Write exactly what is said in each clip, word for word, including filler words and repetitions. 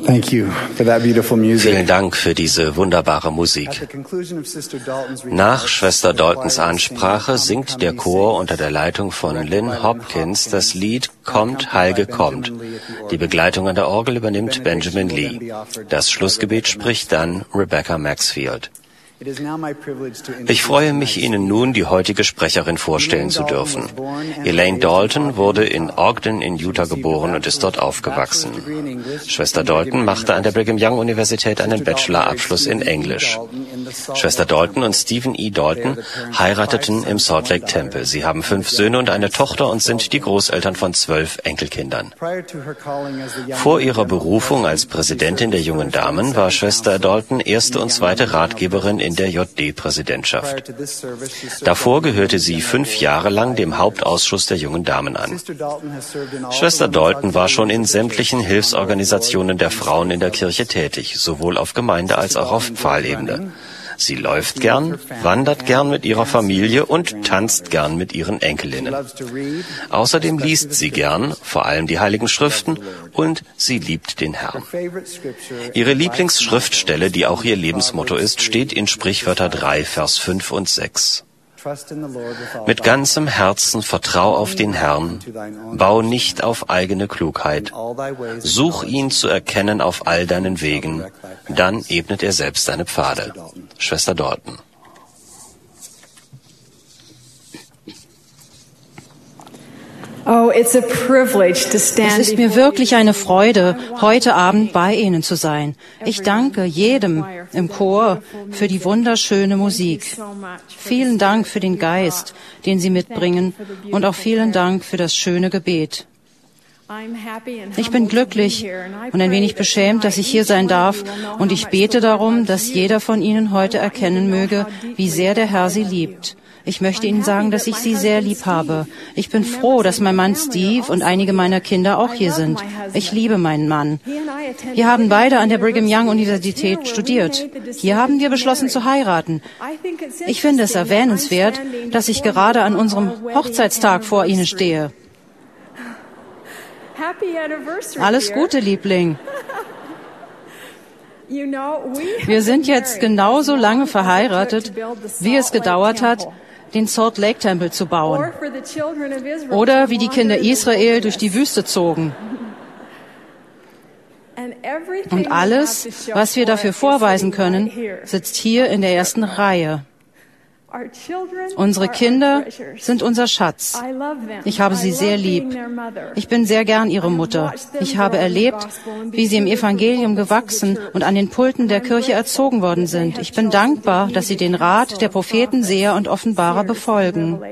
Thank you for that beautiful music. Vielen Dank für diese wunderbare Musik. Nach Schwester Daltons Ansprache singt der Chor unter der Leitung von Lynn Hopkins das Lied Kommt, Heil'ge, kommt. Die Begleitung an der Orgel übernimmt Benjamin Lee. Das Schlussgebet spricht dann Rebecca Maxfield. Ich freue mich, Ihnen nun die heutige Sprecherin vorstellen zu dürfen. Elaine Dalton wurde in Ogden in Utah geboren und ist dort aufgewachsen. Schwester Dalton machte an der Brigham Young Universität einen Bachelorabschluss in Englisch. Schwester Dalton und Stephen E. Dalton heirateten im Salt Lake Temple. Sie haben fünf Söhne und eine Tochter und sind die Großeltern von zwölf Enkelkindern. Vor ihrer Berufung als Präsidentin der Jungen Damen war Schwester Dalton erste und zweite Ratgeberin in der J D-Präsidentschaft. Davor gehörte sie fünf Jahre lang dem Hauptausschuss der Jungen Damen an. Schwester Dalton war schon in sämtlichen Hilfsorganisationen der Frauen in der Kirche tätig, sowohl auf Gemeinde- als auch auf Pfahlebene. Sie läuft gern, wandert gern mit ihrer Familie und tanzt gern mit ihren Enkelinnen. Außerdem liest sie gern, vor allem die Heiligen Schriften, und sie liebt den Herrn. Ihre Lieblingsschriftstelle, die auch ihr Lebensmotto ist, steht in Sprichwörter drei, Vers fünf und sechs. Mit ganzem Herzen vertrau auf den Herrn, bau nicht auf eigene Klugheit, such ihn zu erkennen auf all deinen Wegen, dann ebnet er selbst deine Pfade. Schwester Dalton. Es ist mir wirklich eine Freude, heute Abend bei Ihnen zu sein. Ich danke jedem im Chor für die wunderschöne Musik. Vielen Dank für den Geist, den Sie mitbringen, und auch vielen Dank für das schöne Gebet. Ich bin glücklich und ein wenig beschämt, dass ich hier sein darf, und ich bete darum, dass jeder von Ihnen heute erkennen möge, wie sehr der Herr Sie liebt. Ich möchte Ihnen sagen, dass ich Sie sehr lieb habe. Ich bin froh, dass mein Mann Steve und einige meiner Kinder auch hier sind. Ich liebe meinen Mann. Wir haben beide an der Brigham Young Universität studiert. Hier haben wir beschlossen zu heiraten. Ich finde es erwähnenswert, dass ich gerade an unserem Hochzeitstag vor Ihnen stehe. Alles Gute, Liebling. Wir sind jetzt genauso lange verheiratet, wie es gedauert hat, den Salt Lake Tempel zu bauen. Oder wie die Kinder Israel durch die Wüste zogen. Und alles, was wir dafür vorweisen können, sitzt hier in der ersten Reihe. Unsere Kinder sind unser Schatz. Ich habe sie sehr lieb. Ich bin sehr gern ihre Mutter. Ich habe erlebt, wie sie im Evangelium gewachsen und an den Pulten der Kirche erzogen worden sind. Ich bin dankbar, dass sie den Rat der Propheten, Seher und Offenbarer befolgen.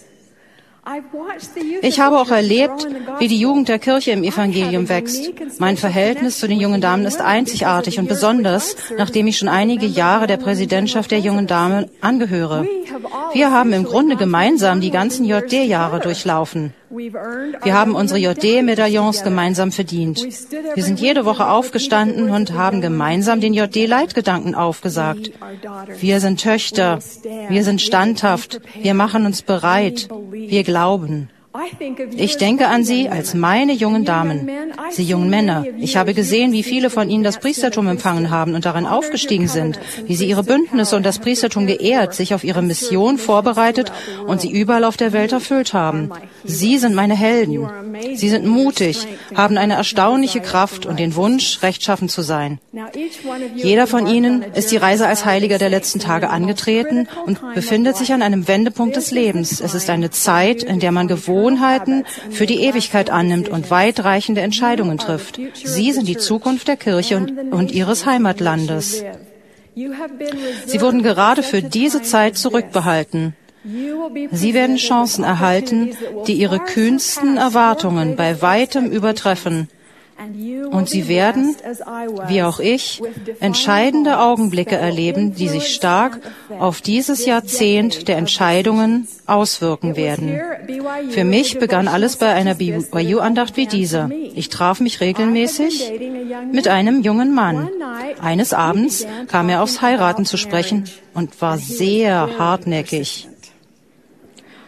Ich habe auch erlebt, wie die Jugend der Kirche im Evangelium wächst. Mein Verhältnis zu den jungen Damen ist einzigartig und besonders, nachdem ich schon einige Jahre der Präsidentschaft der jungen Damen angehöre. Wir haben im Grunde gemeinsam die ganzen J D-Jahre durchlaufen. Wir haben unsere J D-Medaillons gemeinsam verdient. Wir sind jede Woche aufgestanden und haben gemeinsam den J D-Leitgedanken aufgesagt. Wir sind Töchter, wir sind standhaft, wir machen uns bereit, wir glauben. Ich denke an Sie als meine jungen Damen, Sie jungen Männer. Ich habe gesehen, wie viele von Ihnen das Priestertum empfangen haben und darin aufgestiegen sind, wie Sie Ihre Bündnisse und das Priestertum geehrt, sich auf Ihre Mission vorbereitet und sie überall auf der Welt erfüllt haben. Sie sind meine Helden. Sie sind mutig, haben eine erstaunliche Kraft und den Wunsch, rechtschaffen zu sein. Jeder von Ihnen ist die Reise als Heiliger der letzten Tage angetreten und befindet sich an einem Wendepunkt des Lebens. Es ist eine Zeit, in der man Gewohnheiten für die Ewigkeit annimmt und weitreichende Entscheidungen trifft. Sie sind die Zukunft der Kirche und, und Ihres Heimatlandes. Sie wurden gerade für diese Zeit zurückbehalten. Sie werden Chancen erhalten, die Ihre kühnsten Erwartungen bei weitem übertreffen. Und Sie werden, wie auch ich, entscheidende Augenblicke erleben, die sich stark auf dieses Jahrzehnt der Entscheidungen auswirken werden. Für mich begann alles bei einer B Y U-Andacht wie dieser. Ich traf mich regelmäßig mit einem jungen Mann. Eines Abends kam er aufs Heiraten zu sprechen und war sehr hartnäckig.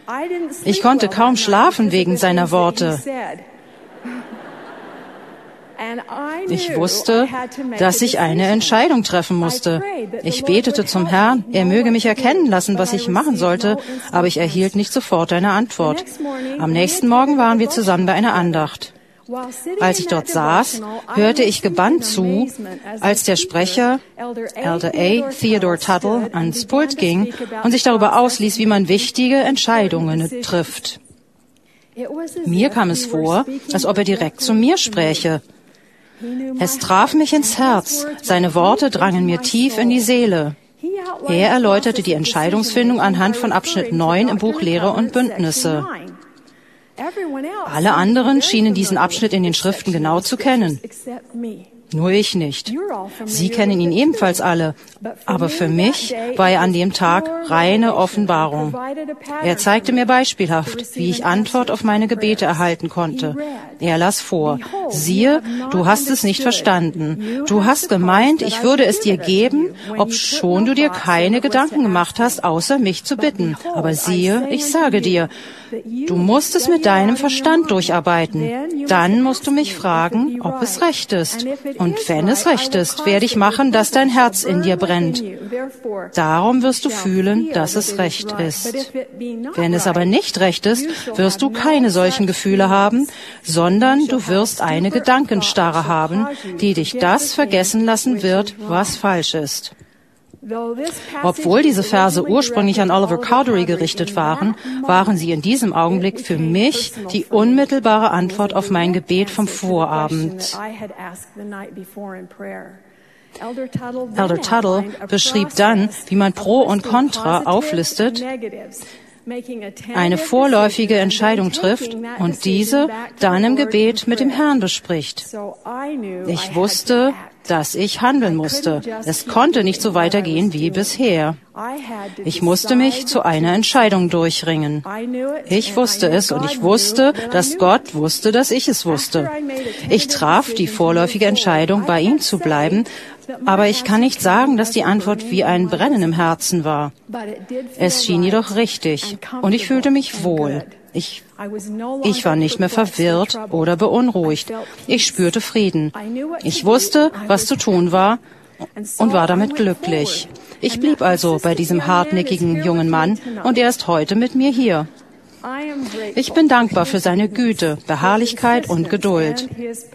Ich konnte kaum schlafen wegen seiner Worte. Ich wusste, dass ich eine Entscheidung treffen musste. Ich betete zum Herrn, er möge mich erkennen lassen, was ich machen sollte, aber ich erhielt nicht sofort eine Antwort. Am nächsten Morgen waren wir zusammen bei einer Andacht. Als ich dort saß, hörte ich gebannt zu, als der Sprecher, Elder A. Theodore Tuttle, ans Pult ging und sich darüber ausließ, wie man wichtige Entscheidungen trifft. Mir kam es vor, als ob er direkt zu mir spräche. Es traf mich ins Herz, seine Worte drangen mir tief in die Seele. Er erläuterte die Entscheidungsfindung anhand von Abschnitt neun im Buch Lehre und Bündnisse. Alle anderen schienen diesen Abschnitt in den Schriften genau zu kennen. Nur ich nicht. Sie kennen ihn ebenfalls alle, aber für mich war er an dem Tag reine Offenbarung. Er zeigte mir beispielhaft, wie ich Antwort auf meine Gebete erhalten konnte. Er las vor: Siehe, du hast es nicht verstanden. Du hast gemeint, ich würde es dir geben, obschon du dir keine Gedanken gemacht hast, außer mich zu bitten. Aber siehe, ich sage dir, du musst es mit deinem Verstand durcharbeiten. Dann musst du mich fragen, ob es recht ist. Und wenn es recht ist, werde ich machen, dass dein Herz in dir brennt. Darum wirst du fühlen, dass es recht ist. Wenn es aber nicht recht ist, wirst du keine solchen Gefühle haben, sondern du wirst eine Gedankenstarre haben, die dich das vergessen lassen wird, was falsch ist. Obwohl diese Verse ursprünglich an Oliver Cowdery gerichtet waren, waren sie in diesem Augenblick für mich die unmittelbare Antwort auf mein Gebet vom Vorabend. Elder Tuttle beschrieb dann, wie man Pro und Contra auflistet, eine vorläufige Entscheidung trifft und diese dann im Gebet mit dem Herrn bespricht. Ich wusste, dass ich handeln musste. Es konnte nicht so weitergehen wie bisher. Ich musste mich zu einer Entscheidung durchringen. Ich wusste es und ich wusste, dass Gott wusste, dass ich es wusste. Ich traf die vorläufige Entscheidung, bei ihm zu bleiben, aber ich kann nicht sagen, dass die Antwort wie ein Brennen im Herzen war. Es schien jedoch richtig und ich fühlte mich wohl. Ich, ich war nicht mehr verwirrt oder beunruhigt. Ich spürte Frieden. Ich wusste, was zu tun war und war damit glücklich. Ich blieb also bei diesem hartnäckigen jungen Mann und er ist heute mit mir hier. Ich bin dankbar für seine Güte, Beharrlichkeit und Geduld.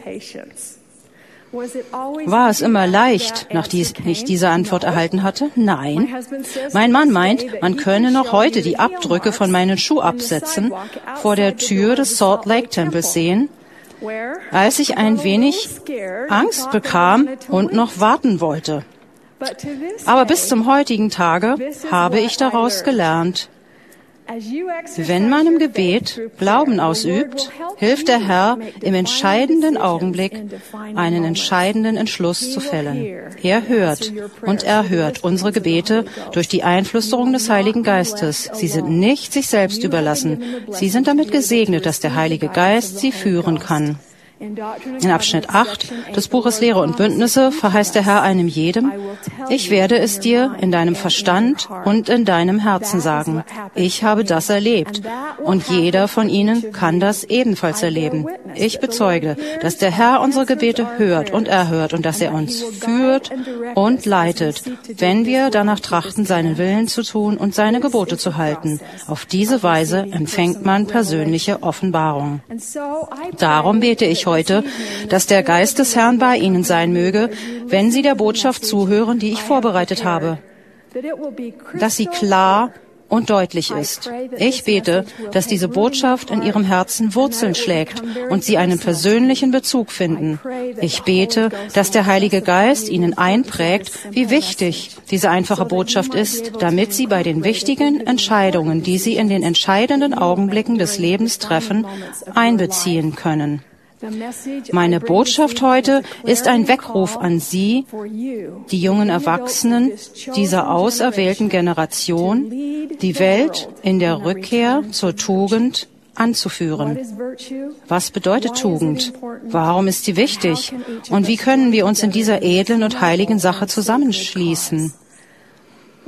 War es immer leicht, nachdem ich diese Antwort erhalten hatte? Nein. Mein Mann meint, man könne noch heute die Abdrücke von meinen Schuhabsätzen vor der Tür des Salt Lake Tempels sehen, als ich ein wenig Angst bekam und noch warten wollte. Aber bis zum heutigen Tage habe ich daraus gelernt: Wenn man im Gebet Glauben ausübt, hilft der Herr im entscheidenden Augenblick, einen entscheidenden Entschluss zu fällen. Er hört und erhört unsere Gebete durch die Einflüsterung des Heiligen Geistes. Sie sind nicht sich selbst überlassen. Sie sind damit gesegnet, dass der Heilige Geist sie führen kann. In Abschnitt acht des Buches Lehre und Bündnisse verheißt der Herr einem jedem: Ich werde es dir in deinem Verstand und in deinem Herzen sagen. Ich habe das erlebt und jeder von ihnen kann das ebenfalls erleben. Ich bezeuge, dass der Herr unsere Gebete hört und erhört und dass er uns führt und leitet, wenn wir danach trachten, seinen Willen zu tun und seine Gebote zu halten. Auf diese Weise empfängt man persönliche Offenbarung. Darum bete ich heute, dass der Geist des Herrn bei Ihnen sein möge, wenn Sie der Botschaft zuhören, die ich vorbereitet habe, dass sie klar und deutlich ist. Ich bete, dass diese Botschaft in Ihrem Herzen Wurzeln schlägt und Sie einen persönlichen Bezug finden. Ich bete, dass der Heilige Geist Ihnen einprägt, wie wichtig diese einfache Botschaft ist, damit Sie bei den wichtigen Entscheidungen, die Sie in den entscheidenden Augenblicken des Lebens treffen, einbeziehen können. Meine Botschaft heute ist ein Weckruf an Sie, die jungen Erwachsenen dieser auserwählten Generation, die Welt in der Rückkehr zur Tugend anzuführen. Was bedeutet Tugend? Warum ist sie wichtig? Und wie können wir uns in dieser edlen und heiligen Sache zusammenschließen?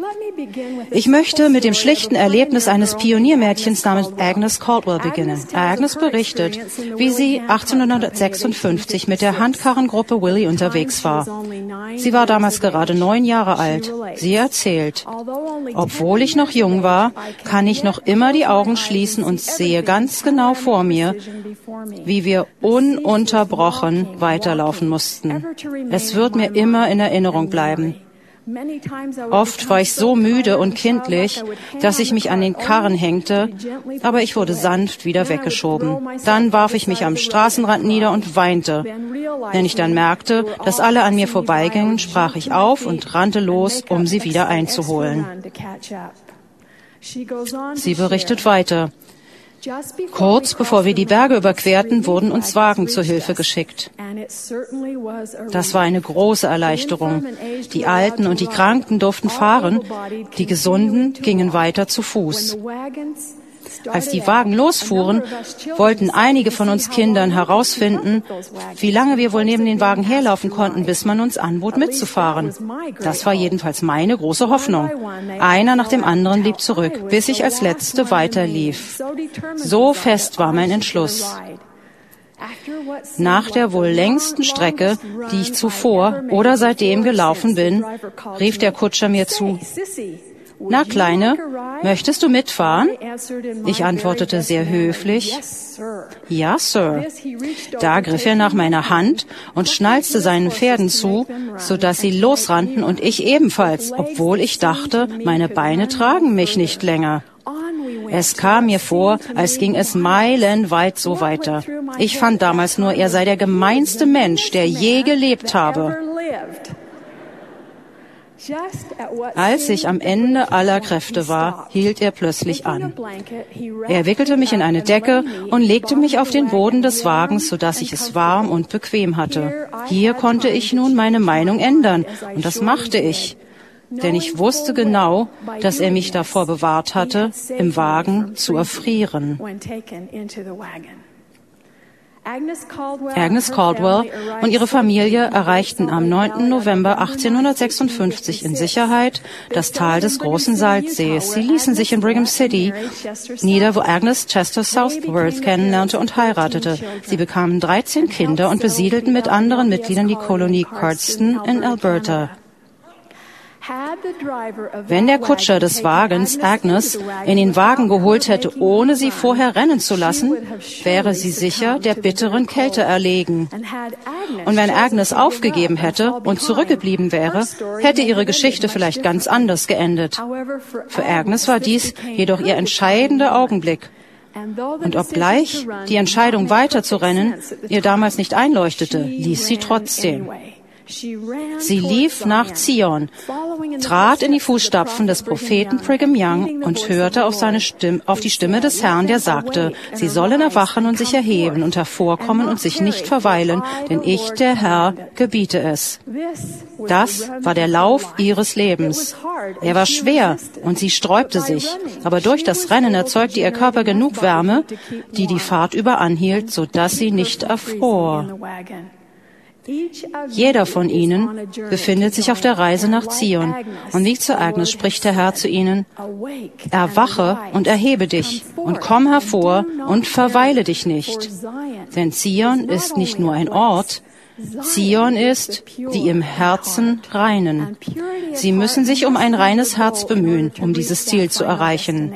Ich möchte mit dem schlichten Erlebnis eines Pioniermädchens namens Agnes Caldwell beginnen. Agnes berichtet, wie sie achtzehnhundertsechsundfünfzig mit der Handkarrengruppe Willie unterwegs war. Sie war damals gerade neun Jahre alt. Sie erzählt, obwohl ich noch jung war, kann ich noch immer die Augen schließen und sehe ganz genau vor mir, wie wir ununterbrochen weiterlaufen mussten. Es wird mir immer in Erinnerung bleiben. Oft war ich so müde und kindlich, dass ich mich an den Karren hängte, aber ich wurde sanft wieder weggeschoben. Dann warf ich mich am Straßenrand nieder und weinte. Wenn ich dann merkte, dass alle an mir vorbeigingen, sprach ich auf und rannte los, um sie wieder einzuholen. Sie berichtet weiter. Kurz bevor wir die Berge überquerten, wurden uns Wagen zur Hilfe geschickt. Das war eine große Erleichterung. Die Alten und die Kranken durften fahren, die Gesunden gingen weiter zu Fuß. Als die Wagen losfuhren, wollten einige von uns Kindern herausfinden, wie lange wir wohl neben den Wagen herlaufen konnten, bis man uns anbot, mitzufahren. Das war jedenfalls meine große Hoffnung. Einer nach dem anderen blieb zurück, bis ich als Letzte weiterlief. So fest war mein Entschluss. Nach der wohl längsten Strecke, die ich zuvor oder seitdem gelaufen bin, rief der Kutscher mir zu: »Na, Kleine, möchtest du mitfahren?« Ich antwortete sehr höflich: »Ja, Sir.« Da griff er nach meiner Hand und schnalzte seinen Pferden zu, so dass sie losrannten und ich ebenfalls, obwohl ich dachte, meine Beine tragen mich nicht länger. Es kam mir vor, als ging es meilenweit so weiter. Ich fand damals nur, er sei der gemeinste Mensch, der je gelebt habe. Als ich am Ende aller Kräfte war, hielt er plötzlich an. Er wickelte mich in eine Decke und legte mich auf den Boden des Wagens, sodass ich es warm und bequem hatte. Hier konnte ich nun meine Meinung ändern, und das machte ich. Denn ich wusste genau, dass er mich davor bewahrt hatte, im Wagen zu erfrieren. Agnes Caldwell und ihre Familie erreichten am neunten November achtzehnhundertsechsundfünfzig in Sicherheit das Tal des großen Salzsees. Sie ließen sich in Brigham City nieder, wo Agnes Chester Southworth kennenlernte und heiratete. Sie bekamen dreizehn Kinder und besiedelten mit anderen Mitgliedern die Kolonie Cardston in Alberta. Wenn der Kutscher des Wagens Agnes in den Wagen geholt hätte, ohne sie vorher rennen zu lassen, wäre sie sicher der bitteren Kälte erlegen. Und wenn Agnes aufgegeben hätte und zurückgeblieben wäre, hätte ihre Geschichte vielleicht ganz anders geendet. Für Agnes war dies jedoch ihr entscheidender Augenblick. Und obgleich die Entscheidung weiterzurennen ihr damals nicht einleuchtete, lief sie trotzdem. Sie lief nach Zion, trat in die Fußstapfen des Propheten Brigham Young und hörte auf, seine Stimme, auf die Stimme des Herrn, der sagte, sie sollen erwachen und sich erheben und hervorkommen und sich nicht verweilen, denn ich, der Herr, gebiete es. Das war der Lauf ihres Lebens. Er war schwer und sie sträubte sich, aber durch das Rennen erzeugte ihr Körper genug Wärme, die die Fahrt über anhielt, sodass sie nicht erfror. Jeder von ihnen befindet sich auf der Reise nach Zion. Und wie zu Agnes spricht der Herr zu ihnen: Erwache und erhebe dich und komm hervor und verweile dich nicht. Denn Zion ist nicht nur ein Ort, Zion ist die im Herzen Reinen. Sie müssen sich um ein reines Herz bemühen, um dieses Ziel zu erreichen.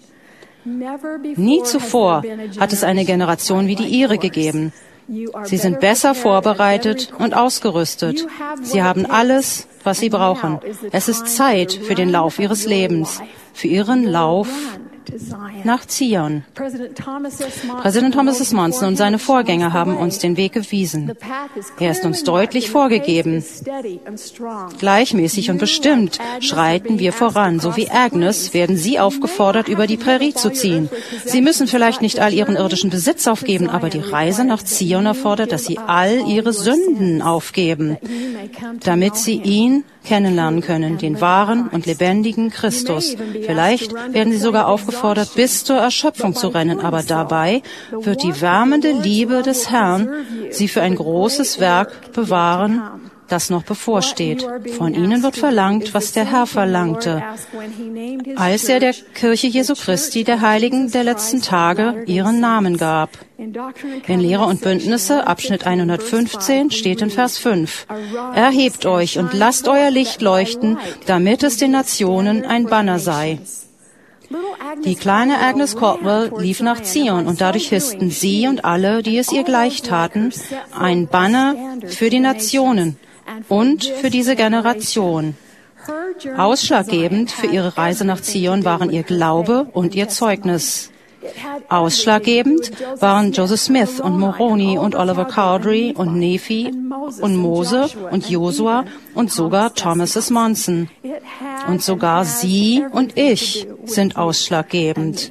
Nie zuvor hat es eine Generation wie die ihre gegeben. Sie sind besser vorbereitet und ausgerüstet. Sie haben alles, was sie brauchen. Es ist Zeit für den Lauf ihres Lebens, für ihren Lauf nach Zion. Präsident Thomas S. Monson und seine Vorgänger haben uns den Weg gewiesen. Er ist uns deutlich vorgegeben. Gleichmäßig und bestimmt schreiten wir voran. So wie Agnes werden Sie aufgefordert, über die Prärie zu ziehen. Sie müssen vielleicht nicht all Ihren irdischen Besitz aufgeben, aber die Reise nach Zion erfordert, dass Sie all Ihre Sünden aufgeben, damit Sie ihn kennenlernen können, den wahren und lebendigen Christus. Vielleicht werden Sie sogar aufgefordert, bis zur Erschöpfung zu rennen, aber dabei wird die wärmende Liebe des Herrn Sie für ein großes Werk bewahren das noch bevorsteht. Von ihnen wird verlangt, was der Herr verlangte, als er der Kirche Jesu Christi, der Heiligen der letzten Tage, ihren Namen gab. In Lehre und Bündnisse, Abschnitt hundertfünfzehn, steht in Vers fünf, Erhebt euch und lasst euer Licht leuchten, damit es den Nationen ein Banner sei. Die kleine Agnes Caldwell lief nach Zion und dadurch hissten sie und alle, die es ihr gleich taten, ein Banner für die Nationen und für diese Generation. Ausschlaggebend für ihre Reise nach Zion waren ihr Glaube und ihr Zeugnis. Ausschlaggebend waren Joseph Smith und Moroni und Oliver Cowdery und Nephi und Mose und Josua und sogar Thomas S. Monson. Und sogar Sie und ich sind ausschlaggebend.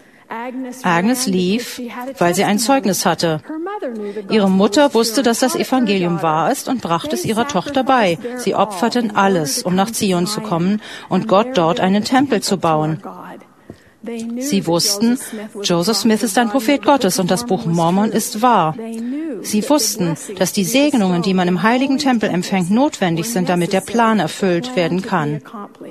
Agnes lief, weil sie ein Zeugnis hatte. Ihre Mutter wusste, dass das Evangelium wahr ist und brachte es ihrer Tochter bei. Sie opferten alles, um nach Zion zu kommen und Gott dort einen Tempel zu bauen. Sie wussten, Joseph Smith ist ein Prophet Gottes und das Buch Mormon ist wahr. Sie wussten, dass die Segnungen, die man im heiligen Tempel empfängt, notwendig sind, damit der Plan erfüllt werden kann.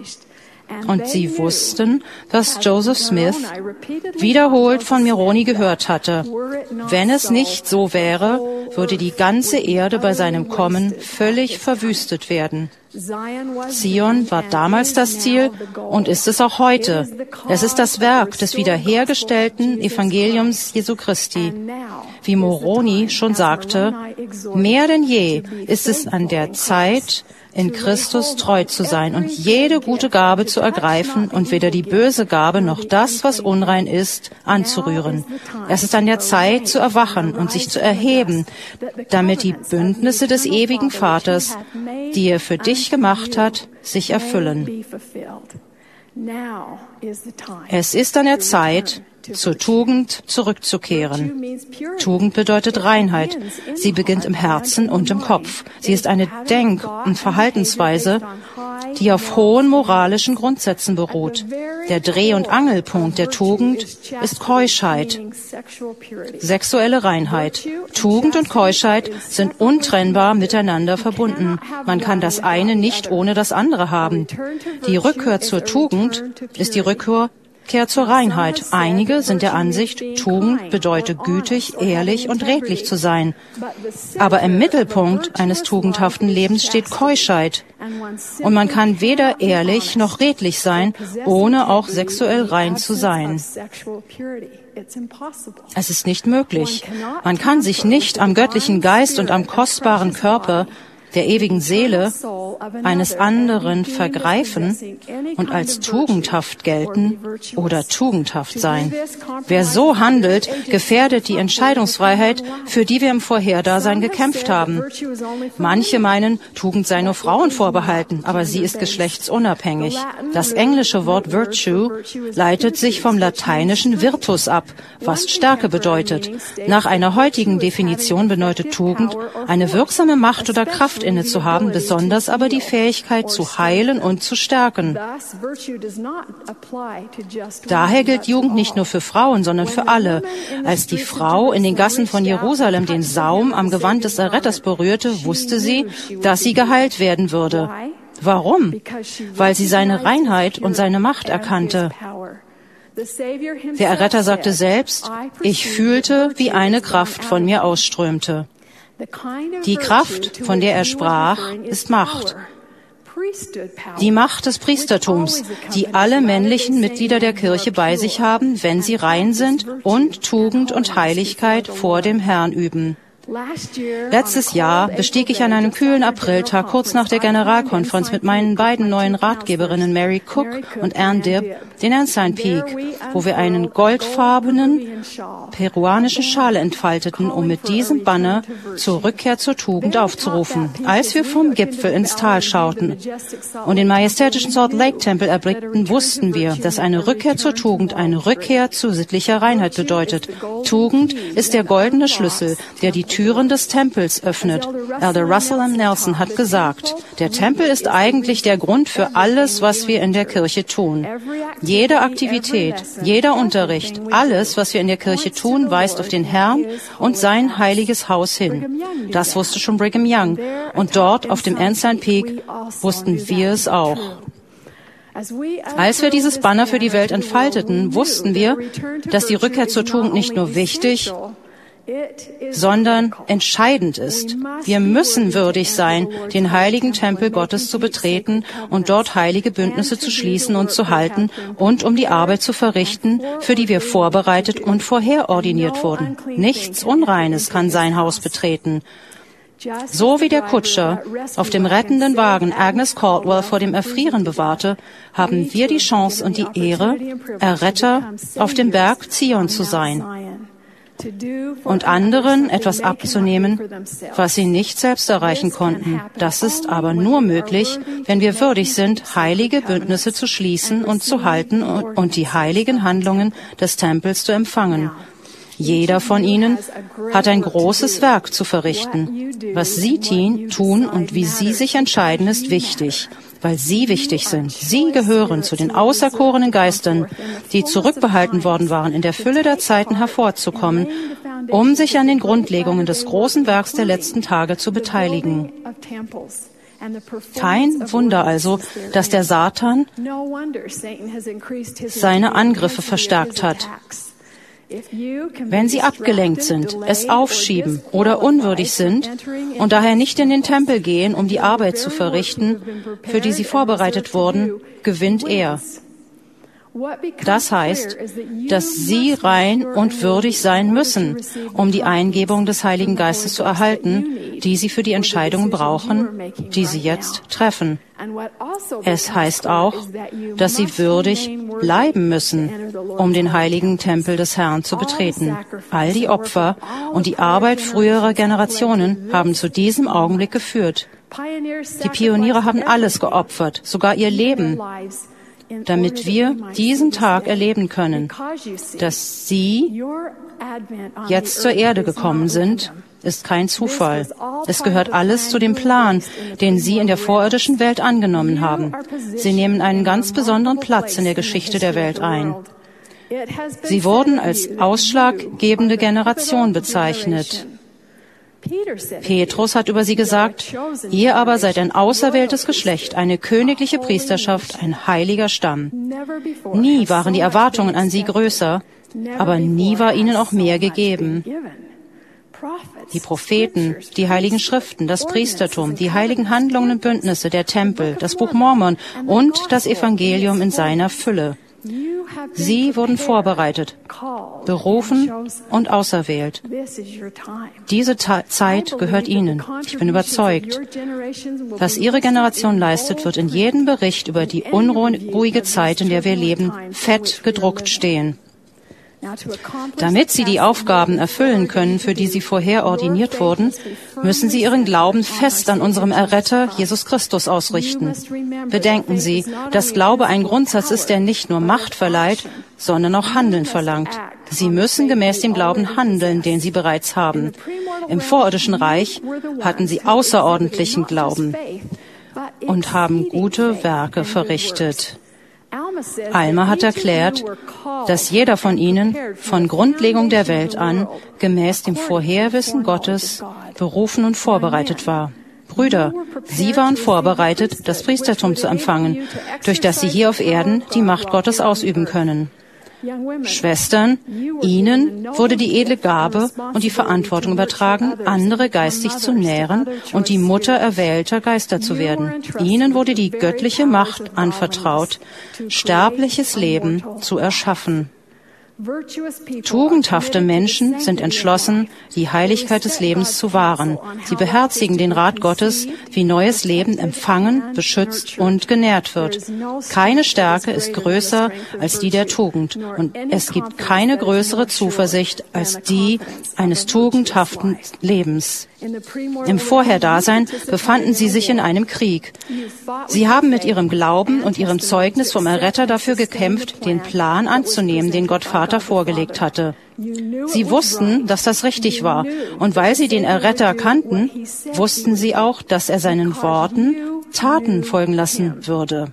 Und sie wussten, dass Joseph Smith wiederholt von Moroni gehört hatte. Wenn es nicht so wäre, würde die ganze Erde bei seinem Kommen völlig verwüstet werden. Zion war damals das Ziel und ist es auch heute. Es ist das Werk des wiederhergestellten Evangeliums Jesu Christi. Wie Moroni schon sagte, mehr denn je ist es an der Zeit, in Christus treu zu sein und jede gute Gabe zu ergreifen und weder die böse Gabe noch das, was unrein ist, anzurühren. Es ist an der Zeit zu erwachen und sich zu erheben, damit die Bündnisse des ewigen Vaters, die er für dich gemacht hat, sich erfüllen. Es ist an der Zeit, zur Tugend zurückzukehren. Tugend bedeutet Reinheit. Sie beginnt im Herzen und im Kopf. Sie ist eine Denk- und Verhaltensweise, die auf hohen moralischen Grundsätzen beruht. Der Dreh- und Angelpunkt der Tugend ist Keuschheit, sexuelle Reinheit. Tugend und Keuschheit sind untrennbar miteinander verbunden. Man kann das eine nicht ohne das andere haben. Die Rückkehr zur Tugend ist die Rückkehr Kehr zur Reinheit. Einige sind der Ansicht, Tugend bedeutet gütig, ehrlich und redlich zu sein. Aber im Mittelpunkt eines tugendhaften Lebens steht Keuschheit. Und man kann weder ehrlich noch redlich sein, ohne auch sexuell rein zu sein. Es ist nicht möglich. Man kann sich nicht am göttlichen Geist und am kostbaren Körper der ewigen Seele eines anderen vergreifen und als tugendhaft gelten oder tugendhaft sein. Wer so handelt, gefährdet die Entscheidungsfreiheit, für die wir im Vorherdasein gekämpft haben. Manche meinen, Tugend sei nur Frauen vorbehalten, aber sie ist geschlechtsunabhängig. Das englische Wort virtue leitet sich vom lateinischen virtus ab, was Stärke bedeutet. Nach einer heutigen Definition bedeutet Tugend eine wirksame Macht oder Kraft inne zu haben, besonders aber die Fähigkeit zu heilen und zu stärken. Daher gilt Jugend nicht nur für Frauen, sondern für alle. Als die Frau in den Gassen von Jerusalem den Saum am Gewand des Erretters berührte, wusste sie, dass sie geheilt werden würde. Warum? Weil sie seine Reinheit und seine Macht erkannte. Der Erretter sagte selbst, ich fühlte, wie eine Kraft von mir ausströmte. Die Kraft, von der er sprach, ist Macht. Die Macht des Priestertums, die alle männlichen Mitglieder der Kirche bei sich haben, wenn sie rein sind und Tugend und Heiligkeit vor dem Herrn üben. Letztes Jahr bestieg ich an einem kühlen Apriltag kurz nach der Generalkonferenz mit meinen beiden neuen Ratgeberinnen Mary Cook und Ann Dibb den Ensign Peak, wo wir einen goldfarbenen peruanischen Schal entfalteten, um mit diesem Banner zur Rückkehr zur Tugend aufzurufen. Als wir vom Gipfel ins Tal schauten und den majestätischen Salt Lake Tempel erblickten, wussten wir, dass eine Rückkehr zur Tugend eine Rückkehr zu sittlicher Reinheit bedeutet. Tugend ist der goldene Schlüssel, der die Türen des Tempels öffnet. Elder Russell M. Nelson hat gesagt, der Tempel ist eigentlich der Grund für alles, was wir in der Kirche tun. Jede Aktivität, jeder Unterricht, alles, was wir in der Kirche tun, weist auf den Herrn und sein heiliges Haus hin. Das wusste schon Brigham Young. Und dort auf dem Ensign Peak wussten wir es auch. Als wir dieses Banner für die Welt entfalteten, wussten wir, dass die Rückkehr zur Tugend nicht nur wichtig, sondern entscheidend ist. Wir müssen würdig sein, den heiligen Tempel Gottes zu betreten und dort heilige Bündnisse zu schließen und zu halten und um die Arbeit zu verrichten, für die wir vorbereitet und vorherordiniert wurden. Nichts Unreines kann sein Haus betreten. So wie der Kutscher auf dem rettenden Wagen Agnes Caldwell vor dem Erfrieren bewahrte, haben wir die Chance und die Ehre, Erretter auf dem Berg Zion zu sein und anderen etwas abzunehmen, was sie nicht selbst erreichen konnten. Das ist aber nur möglich, wenn wir würdig sind, heilige Bündnisse zu schließen und zu halten und die heiligen Handlungen des Tempels zu empfangen. Jeder von ihnen hat ein großes Werk zu verrichten. Was Sie tun und wie Sie sich entscheiden, ist wichtig, weil Sie wichtig sind. Sie gehören zu den auserkorenen Geistern, die zurückbehalten worden waren, in der Fülle der Zeiten hervorzukommen, um sich an den Grundlegungen des großen Werks der letzten Tage zu beteiligen. Kein Wunder also, dass der Satan seine Angriffe verstärkt hat. Wenn sie abgelenkt sind, es aufschieben oder unwürdig sind und daher nicht in den Tempel gehen, um die Arbeit zu verrichten, für die sie vorbereitet wurden, gewinnt er. Das heißt, dass sie rein und würdig sein müssen, um die Eingebung des Heiligen Geistes zu erhalten, die sie für die Entscheidungen brauchen, die sie jetzt treffen. Es heißt auch, dass sie würdig bleiben müssen, um den heiligen Tempel des Herrn zu betreten. All die Opfer und die Arbeit früherer Generationen haben zu diesem Augenblick geführt. Die Pioniere haben alles geopfert, sogar ihr Leben, damit wir diesen Tag erleben können. Dass Sie jetzt zur Erde gekommen sind, ist kein Zufall. Es gehört alles zu dem Plan, den Sie in der vorirdischen Welt angenommen haben. Sie nehmen einen ganz besonderen Platz in der Geschichte der Welt ein. Sie wurden als ausschlaggebende Generation bezeichnet. Petrus hat über sie gesagt, ihr aber seid ein auserwähltes Geschlecht, eine königliche Priesterschaft, ein heiliger Stamm. Nie waren die Erwartungen an sie größer, aber nie war ihnen auch mehr gegeben. Die Propheten, die heiligen Schriften, das Priestertum, die heiligen Handlungen und Bündnisse, der Tempel, das Buch Mormon und das Evangelium in seiner Fülle. Sie wurden vorbereitet, berufen und auserwählt. Diese Ta- Zeit gehört Ihnen. Ich bin überzeugt, was Ihre Generation leistet, wird in jedem Bericht über die unruhige Zeit, in der wir leben, fett gedruckt stehen. Damit Sie die Aufgaben erfüllen können, für die Sie vorher ordiniert wurden, müssen Sie Ihren Glauben fest an unserem Erretter Jesus Christus ausrichten. Bedenken Sie, dass Glaube ein Grundsatz ist, der nicht nur Macht verleiht, sondern auch Handeln verlangt. Sie müssen gemäß dem Glauben handeln, den Sie bereits haben. Im vorirdischen Reich hatten Sie außerordentlichen Glauben und haben gute Werke verrichtet. Alma hat erklärt, dass jeder von ihnen von Grundlegung der Welt an gemäß dem Vorherwissen Gottes berufen und vorbereitet war. Brüder, Sie waren vorbereitet, das Priestertum zu empfangen, durch das Sie hier auf Erden die Macht Gottes ausüben können. Schwestern, Ihnen wurde die edle Gabe und die Verantwortung übertragen, andere geistig zu nähren und die Mutter erwählter Geister zu werden. Ihnen wurde die göttliche Macht anvertraut, sterbliches Leben zu erschaffen. Tugendhafte Menschen sind entschlossen, die Heiligkeit des Lebens zu wahren. Sie beherzigen den Rat Gottes, wie neues Leben empfangen, beschützt und genährt wird. Keine Stärke ist größer als die der Tugend und es gibt keine größere Zuversicht als die eines tugendhaften Lebens. Im Vorherdasein befanden sie sich in einem Krieg. Sie haben mit ihrem Glauben und ihrem Zeugnis vom Erretter dafür gekämpft, den Plan anzunehmen, den Gott Vater Vater vorgelegt hatte. Sie wussten, dass das richtig war, und weil sie den Erretter kannten, wussten sie auch, dass er seinen Worten Taten folgen lassen würde.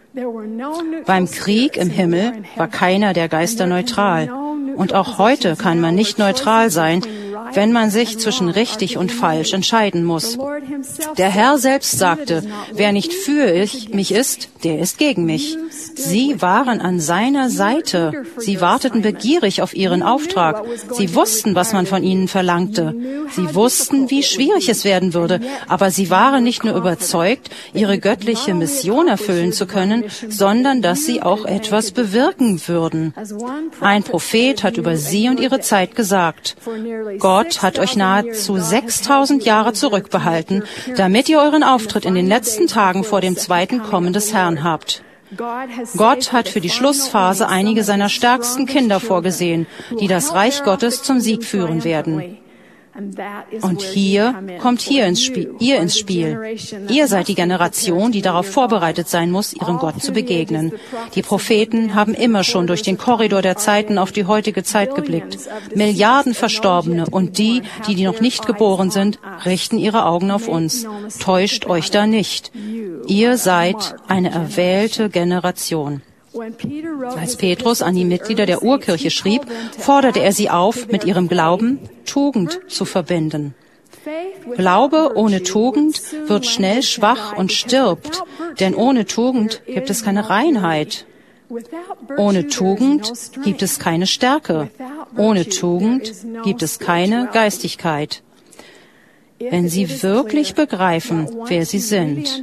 Beim Krieg im Himmel war keiner der Geister neutral. Und auch heute kann man nicht neutral sein, wenn man sich zwischen richtig und falsch entscheiden muss. Der Herr selbst sagte, wer nicht für ich, mich ist, der ist gegen mich. Sie waren an seiner Seite. Sie warteten begierig auf ihren Auftrag. Sie wussten, was man von ihnen verlangte. Sie wussten, wie schwierig es werden würde. Aber sie waren nicht nur überzeugt, ihre göttliche Mission erfüllen zu können, sondern dass sie auch etwas bewirken würden. Ein Prophet hat über sie und ihre Zeit gesagt, Gott hat euch nahezu sechstausend Jahre zurückbehalten, damit ihr euren Auftritt in den letzten Tagen vor dem zweiten Kommen des Herrn habt. Gott hat für die Schlussphase einige seiner stärksten Kinder vorgesehen, die das Reich Gottes zum Sieg führen werden. Und hier kommt hier ins Spiel, ihr ins Spiel. Ihr seid die Generation, die darauf vorbereitet sein muss, ihrem Gott zu begegnen. Die Propheten haben immer schon durch den Korridor der Zeiten auf die heutige Zeit geblickt. Milliarden Verstorbene und die, die, die noch nicht geboren sind, richten ihre Augen auf uns. Täuscht euch da nicht. Ihr seid eine erwählte Generation. Als Petrus an die Mitglieder der Urkirche schrieb, forderte er sie auf, mit ihrem Glauben Tugend zu verbinden. Glaube ohne Tugend wird schnell schwach und stirbt, denn ohne Tugend gibt es keine Reinheit. Ohne Tugend gibt es keine Stärke. Ohne Tugend gibt es keine Geistigkeit. Wenn Sie wirklich begreifen, wer Sie sind,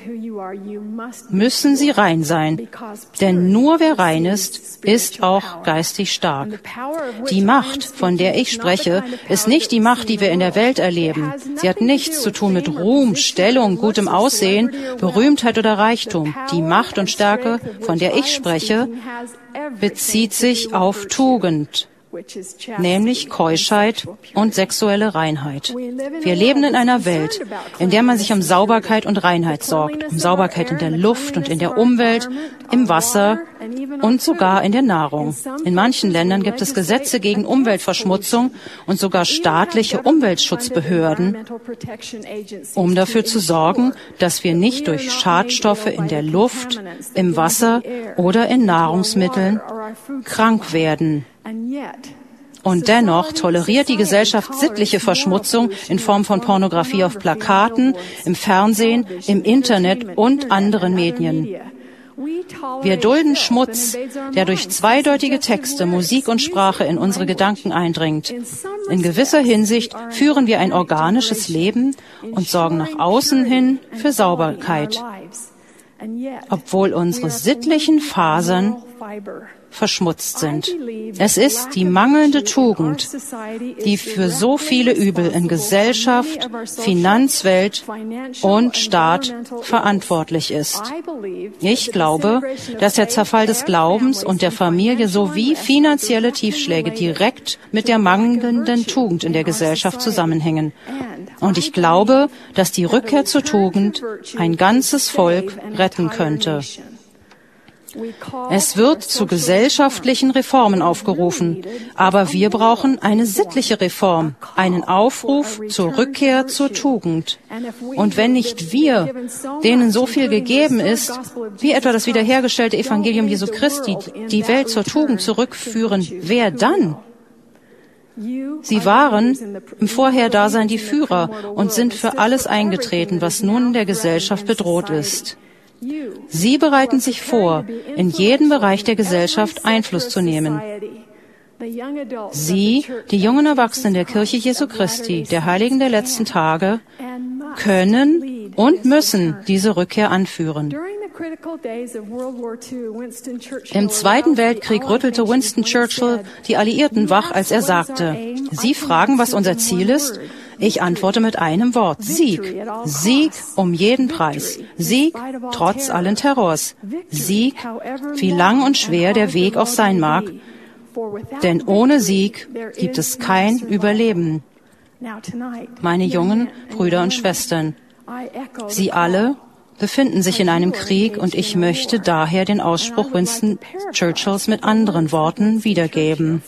müssen Sie rein sein, denn nur wer rein ist, ist auch geistig stark. Die Macht, von der ich spreche, ist nicht die Macht, die wir in der Welt erleben. Sie hat nichts zu tun mit Ruhm, Stellung, gutem Aussehen, Berühmtheit oder Reichtum. Die Macht und Stärke, von der ich spreche, bezieht sich auf Tugend, nämlich Keuschheit und sexuelle Reinheit. Wir leben in einer Welt, in der man sich um Sauberkeit und Reinheit sorgt, um Sauberkeit in der Luft und in der Umwelt, im Wasser und sogar in der Nahrung. In manchen Ländern gibt es Gesetze gegen Umweltverschmutzung und sogar staatliche Umweltschutzbehörden, um dafür zu sorgen, dass wir nicht durch Schadstoffe in der Luft, im Wasser oder in Nahrungsmitteln krank werden. Und dennoch toleriert die Gesellschaft sittliche Verschmutzung in Form von Pornografie auf Plakaten, im Fernsehen, im Internet und anderen Medien. Wir dulden Schmutz, der durch zweideutige Texte, Musik und Sprache in unsere Gedanken eindringt. In gewisser Hinsicht führen wir ein organisches Leben und sorgen nach außen hin für Sauberkeit, obwohl unsere sittlichen Fasern verschmutzt sind. Es ist die mangelnde Tugend, die für so viele Übel in Gesellschaft, Finanzwelt und Staat verantwortlich ist. Ich glaube, dass der Zerfall des Glaubens und der Familie sowie finanzielle Tiefschläge direkt mit der mangelnden Tugend in der Gesellschaft zusammenhängen. Und ich glaube, dass die Rückkehr zur Tugend ein ganzes Volk retten könnte. Es wird zu gesellschaftlichen Reformen aufgerufen, aber wir brauchen eine sittliche Reform, einen Aufruf zur Rückkehr zur Tugend. Und wenn nicht wir, denen so viel gegeben ist, wie etwa das wiederhergestellte Evangelium Jesu Christi, die Welt zur Tugend zurückführen, wer dann? Sie waren im Vorherdasein die Führer und sind für alles eingetreten, was nun in der Gesellschaft bedroht ist. Sie bereiten sich vor, in jedem Bereich der Gesellschaft Einfluss zu nehmen. Sie, die jungen Erwachsenen der Kirche Jesu Christi, der Heiligen der letzten Tage, können und müssen diese Rückkehr anführen. Im Zweiten Weltkrieg rüttelte Winston Churchill die Alliierten wach, als er sagte, Sie fragen, was unser Ziel ist? Ich antworte mit einem Wort. Sieg. Sieg um jeden Preis. Sieg trotz allen Terrors. Sieg, wie lang und schwer der Weg auch sein mag. Denn ohne Sieg gibt es kein Überleben. Meine jungen Brüder und Schwestern, Sie alle befinden sich in einem Krieg und ich möchte daher den Ausspruch Winston Churchills mit anderen Worten wiedergeben.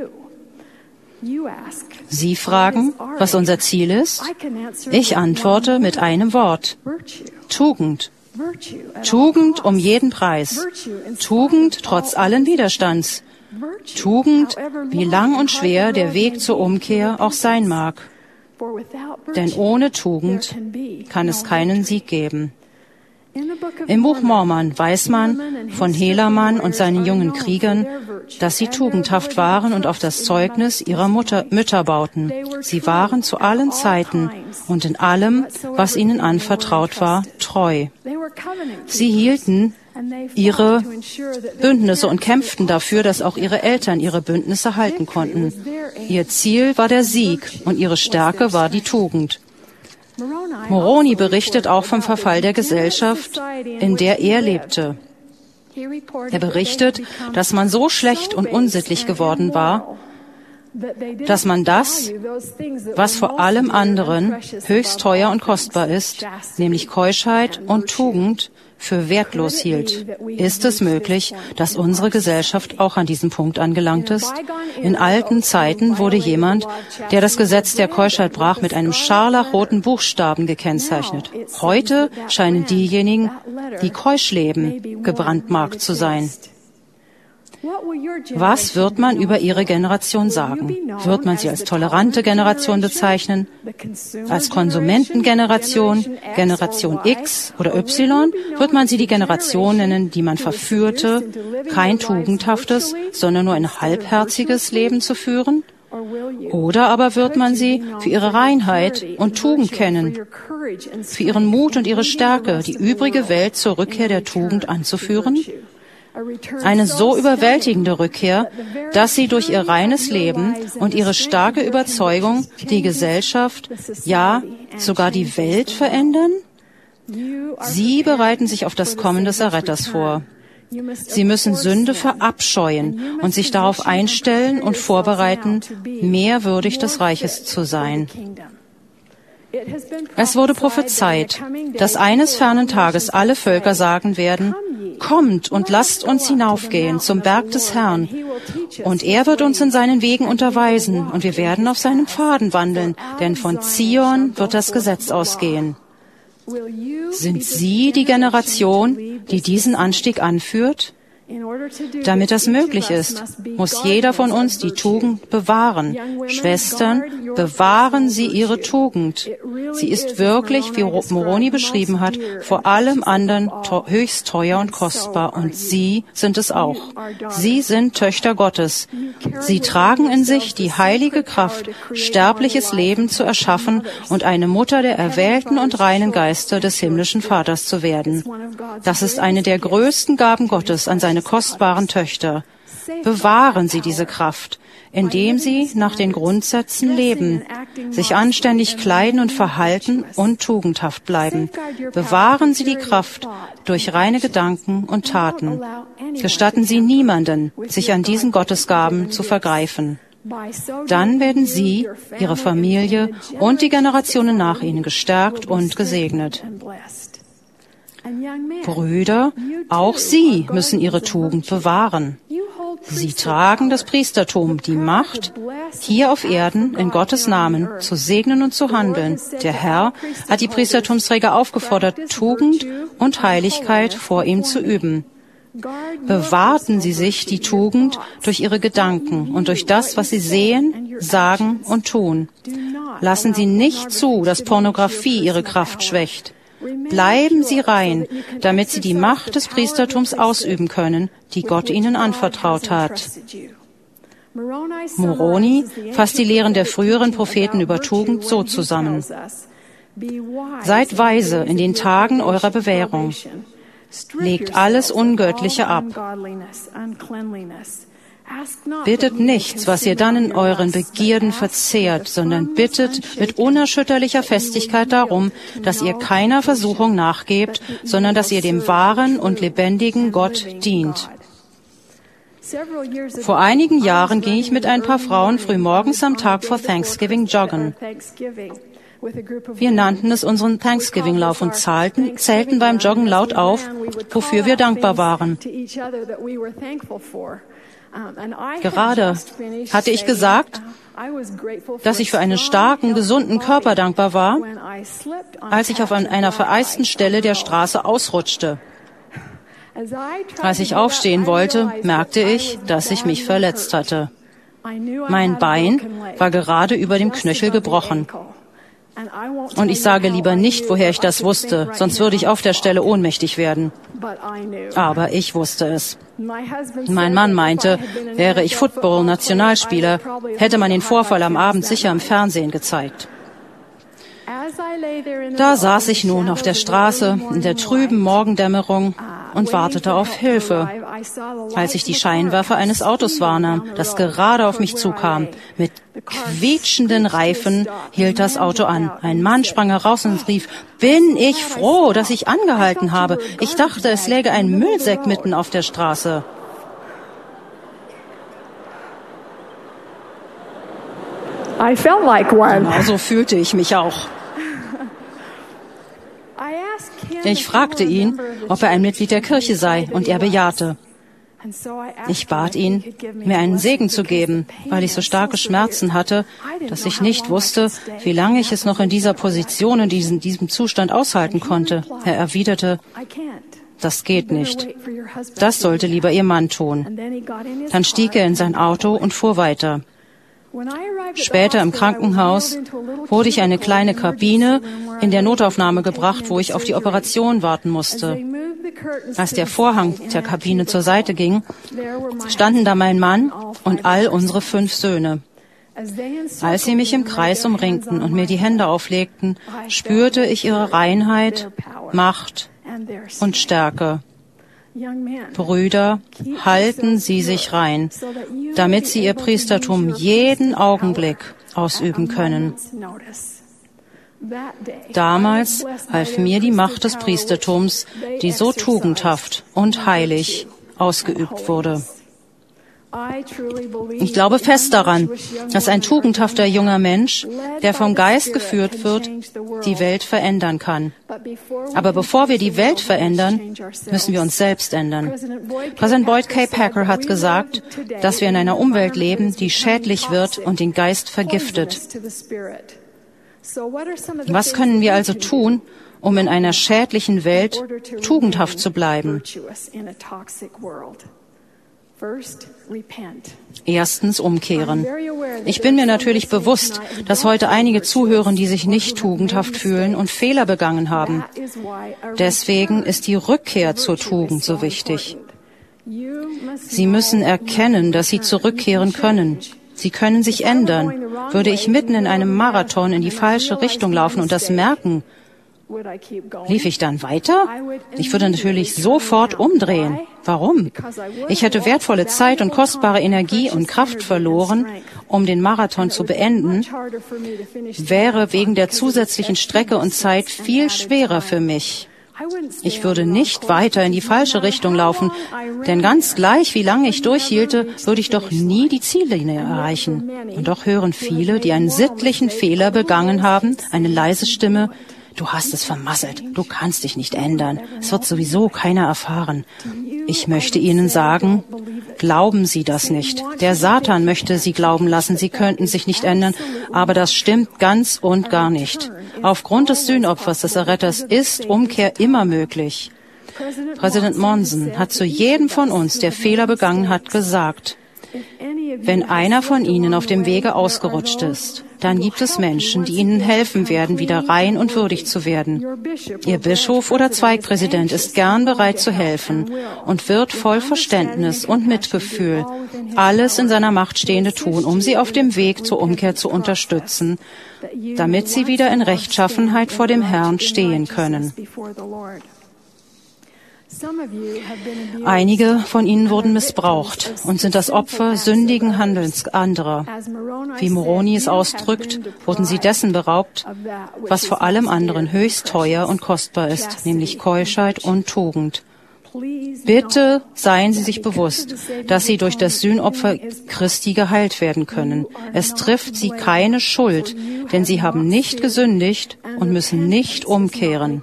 Sie fragen, was unser Ziel ist? Ich antworte mit einem Wort. Tugend. Tugend um jeden Preis. Tugend trotz allen Widerstands. Tugend, wie lang und schwer der Weg zur Umkehr auch sein mag. Denn ohne Tugend kann es keinen Sieg geben. Im Buch Mormon weiß man von Helaman und seinen jungen Kriegern, dass sie tugendhaft waren und auf das Zeugnis ihrer Mutter, Mütter bauten. Sie waren zu allen Zeiten und in allem, was ihnen anvertraut war, treu. Sie hielten ihre Bündnisse und kämpften dafür, dass auch ihre Eltern ihre Bündnisse halten konnten. Ihr Ziel war der Sieg und ihre Stärke war die Tugend. Moroni berichtet auch vom Verfall der Gesellschaft, in der er lebte. Er berichtet, dass man so schlecht und unsittlich geworden war, dass man das, was vor allem anderen höchst teuer und kostbar ist, nämlich Keuschheit und Tugend, für wertlos hielt. Ist es möglich, dass unsere Gesellschaft auch an diesem Punkt angelangt ist? In alten Zeiten wurde jemand, der das Gesetz der Keuschheit brach, mit einem scharlachroten Buchstaben gekennzeichnet. Heute scheinen diejenigen, die keusch leben, gebrandmarkt zu sein. Was wird man über Ihre Generation sagen? Wird man sie als tolerante Generation bezeichnen? Als Konsumentengeneration, Generation X oder Y? Wird man sie die Generation nennen, die man verführte, kein tugendhaftes, sondern nur ein halbherziges Leben zu führen? Oder aber wird man sie für ihre Reinheit und Tugend kennen, für ihren Mut und ihre Stärke, die übrige Welt zur Rückkehr der Tugend anzuführen? Eine so überwältigende Rückkehr, dass sie durch ihr reines Leben und ihre starke Überzeugung die Gesellschaft, ja sogar die Welt verändern? Sie bereiten sich auf das Kommen des Erretters vor. Sie müssen Sünde verabscheuen und sich darauf einstellen und vorbereiten, mehr würdig des Reiches zu sein. Es wurde prophezeit, dass eines fernen Tages alle Völker sagen werden, kommt und lasst uns hinaufgehen zum Berg des Herrn, und er wird uns in seinen Wegen unterweisen, und wir werden auf seinen Pfaden wandeln, denn von Zion wird das Gesetz ausgehen. Sind Sie die Generation, die diesen Anstieg anführt? Damit das möglich ist, muss jeder von uns die Tugend bewahren. Schwestern, bewahren Sie Ihre Tugend. Sie ist wirklich, wie Moroni beschrieben hat, vor allem anderen höchst teuer und kostbar. Und Sie sind es auch. Sie sind Töchter Gottes. Sie tragen in sich die heilige Kraft, sterbliches Leben zu erschaffen und eine Mutter der erwählten und reinen Geister des himmlischen Vaters zu werden. Das ist eine der größten Gaben Gottes an seine kostbaren Töchter. Bewahren Sie diese Kraft, indem Sie nach den Grundsätzen leben, sich anständig kleiden und verhalten und tugendhaft bleiben. Bewahren Sie die Kraft durch reine Gedanken und Taten. Gestatten Sie niemanden, sich an diesen Gottesgaben zu vergreifen. Dann werden Sie, Ihre Familie und die Generationen nach Ihnen gestärkt und gesegnet. Brüder, auch Sie müssen Ihre Tugend bewahren. Sie tragen das Priestertum, die Macht, hier auf Erden in Gottes Namen zu segnen und zu handeln. Der Herr hat die Priestertumsträger aufgefordert, Tugend und Heiligkeit vor ihm zu üben. Bewahrten Sie sich die Tugend durch Ihre Gedanken und durch das, was Sie sehen, sagen und tun. Lassen Sie nicht zu, dass Pornografie Ihre Kraft schwächt. Bleiben Sie rein, damit Sie die Macht des Priestertums ausüben können, die Gott Ihnen anvertraut hat. Moroni fasst die Lehren der früheren Propheten über Tugend so zusammen. Seid weise in den Tagen eurer Bewährung. Legt alles Ungöttliche ab. Bittet nichts, was ihr dann in euren Begierden verzehrt, sondern bittet mit unerschütterlicher Festigkeit darum, dass ihr keiner Versuchung nachgebt, sondern dass ihr dem wahren und lebendigen Gott dient. Vor einigen Jahren ging ich mit ein paar Frauen frühmorgens am Tag vor Thanksgiving joggen. Wir nannten es unseren Thanksgiving-Lauf und zahlten, zählten beim Joggen laut auf, wofür wir dankbar waren. Gerade hatte ich gesagt, dass ich für einen starken, gesunden Körper dankbar war, als ich auf einer vereisten Stelle der Straße ausrutschte. Als ich aufstehen wollte, merkte ich, dass ich mich verletzt hatte. Mein Bein war gerade über dem Knöchel gebrochen. Und ich sage lieber nicht, woher ich das wusste, sonst würde ich auf der Stelle ohnmächtig werden. Aber ich wusste es. Mein Mann meinte, wäre ich Football-Nationalspieler, hätte man den Vorfall am Abend sicher im Fernsehen gezeigt. Da saß ich nun auf der Straße in der trüben Morgendämmerung und wartete auf Hilfe, als ich die Scheinwerfer eines Autos wahrnahm, das gerade auf mich zukam. Mit quietschenden Reifen hielt das Auto an. Ein Mann sprang heraus und rief, bin ich froh, dass ich angehalten habe. Ich dachte, es läge ein Müllsack mitten auf der Straße. I felt like one. Genau so fühlte ich mich auch. Ich fragte ihn, ob er ein Mitglied der Kirche sei, und er bejahte. Ich bat ihn, mir einen Segen zu geben, weil ich so starke Schmerzen hatte, dass ich nicht wusste, wie lange ich es noch in dieser Position, in diesem, diesem Zustand aushalten konnte. Er erwiderte, das geht nicht. Das sollte lieber Ihr Mann tun. Dann stieg er in sein Auto und fuhr weiter. Später im Krankenhaus wurde ich in eine kleine Kabine in der Notaufnahme gebracht, wo ich auf die Operation warten musste. Als der Vorhang der Kabine zur Seite ging, standen da mein Mann und all unsere fünf Söhne. Als sie mich im Kreis umringten und mir die Hände auflegten, spürte ich ihre Reinheit, Macht und Stärke. Brüder, halten Sie sich rein, damit Sie Ihr Priestertum jeden Augenblick ausüben können. Damals half mir die Macht des Priestertums, die so tugendhaft und heilig ausgeübt wurde. Ich glaube fest daran, dass ein tugendhafter junger Mensch, der vom Geist geführt wird, die Welt verändern kann. Aber bevor wir die Welt verändern, müssen wir uns selbst ändern. Präsident Boyd K. Packer hat gesagt, dass wir in einer Umwelt leben, die schädlich wird und den Geist vergiftet. Was können wir also tun, um in einer schädlichen Welt tugendhaft zu bleiben? Erstens umkehren. Ich bin mir natürlich bewusst, dass heute einige zuhören, die sich nicht tugendhaft fühlen und Fehler begangen haben. Deswegen ist die Rückkehr zur Tugend so wichtig. Sie müssen erkennen, dass sie zurückkehren können. Sie können sich ändern. Würde ich mitten in einem Marathon in die falsche Richtung laufen und das merken, lief ich dann weiter? Ich würde natürlich sofort umdrehen. Warum? Ich hätte wertvolle Zeit und kostbare Energie und Kraft verloren, um den Marathon zu beenden, wäre wegen der zusätzlichen Strecke und Zeit viel schwerer für mich. Ich würde nicht weiter in die falsche Richtung laufen, denn ganz gleich, wie lange ich durchhielte, würde ich doch nie die Ziellinie erreichen. Und doch hören viele, die einen sittlichen Fehler begangen haben, eine leise Stimme: Du hast es vermasselt. Du kannst dich nicht ändern. Es wird sowieso keiner erfahren. Ich möchte Ihnen sagen, glauben Sie das nicht. Der Satan möchte Sie glauben lassen, Sie könnten sich nicht ändern, aber das stimmt ganz und gar nicht. Aufgrund des Sühnopfers des Erretters ist Umkehr immer möglich. Präsident Monson hat zu jedem von uns, der Fehler begangen hat, gesagt: Wenn einer von Ihnen auf dem Wege ausgerutscht ist, dann gibt es Menschen, die Ihnen helfen werden, wieder rein und würdig zu werden. Ihr Bischof oder Zweigpräsident ist gern bereit zu helfen und wird voll Verständnis und Mitgefühl alles in seiner Macht Stehende tun, um Sie auf dem Weg zur Umkehr zu unterstützen, damit Sie wieder in Rechtschaffenheit vor dem Herrn stehen können. Einige von ihnen wurden missbraucht und sind das Opfer sündigen Handelns anderer. Wie Moroni es ausdrückt, wurden sie dessen beraubt, was vor allem anderen höchst teuer und kostbar ist, nämlich Keuschheit und Tugend. Bitte seien Sie sich bewusst, dass Sie durch das Sühnopfer Christi geheilt werden können. Es trifft Sie keine Schuld, denn Sie haben nicht gesündigt und müssen nicht umkehren.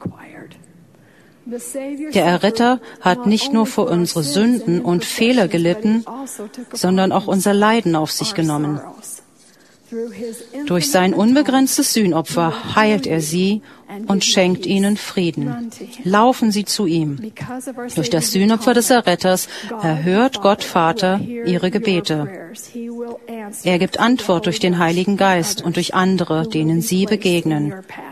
Der Erretter hat nicht nur für unsere Sünden und Fehler gelitten, sondern auch unser Leiden auf sich genommen. Durch sein unbegrenztes Sühnopfer heilt er sie und schenkt ihnen Frieden. Laufen Sie zu ihm. Durch das Sühnopfer des Erretters erhört Gott Vater ihre Gebete. Er gibt Antwort durch den Heiligen Geist und durch andere, denen Sie begegnen.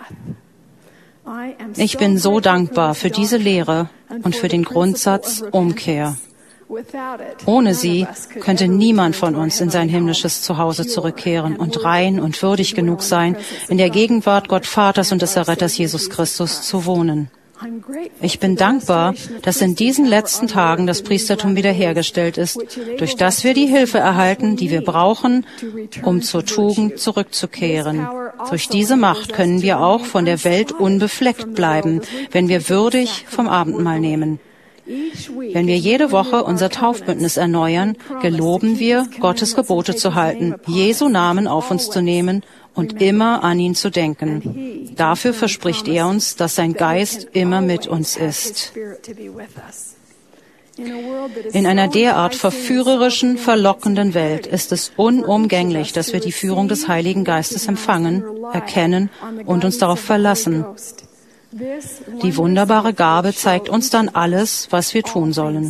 Ich bin so dankbar für diese Lehre und für den Grundsatz Umkehr. Ohne sie könnte niemand von uns in sein himmlisches Zuhause zurückkehren und rein und würdig genug sein, in der Gegenwart Gott Vaters und des Erretters Jesus Christus zu wohnen. Ich bin dankbar, dass in diesen letzten Tagen das Priestertum wiederhergestellt ist, durch das wir die Hilfe erhalten, die wir brauchen, um zur Tugend zurückzukehren. Durch diese Macht können wir auch von der Welt unbefleckt bleiben, wenn wir würdig vom Abendmahl nehmen. Wenn wir jede Woche unser Taufbündnis erneuern, geloben wir, Gottes Gebote zu halten, Jesu Namen auf uns zu nehmen und immer an ihn zu denken. Dafür verspricht er uns, dass sein Geist immer mit uns ist. In einer derart verführerischen, verlockenden Welt ist es unumgänglich, dass wir die Führung des Heiligen Geistes empfangen, erkennen und uns darauf verlassen. Die wunderbare Gabe zeigt uns dann alles, was wir tun sollen.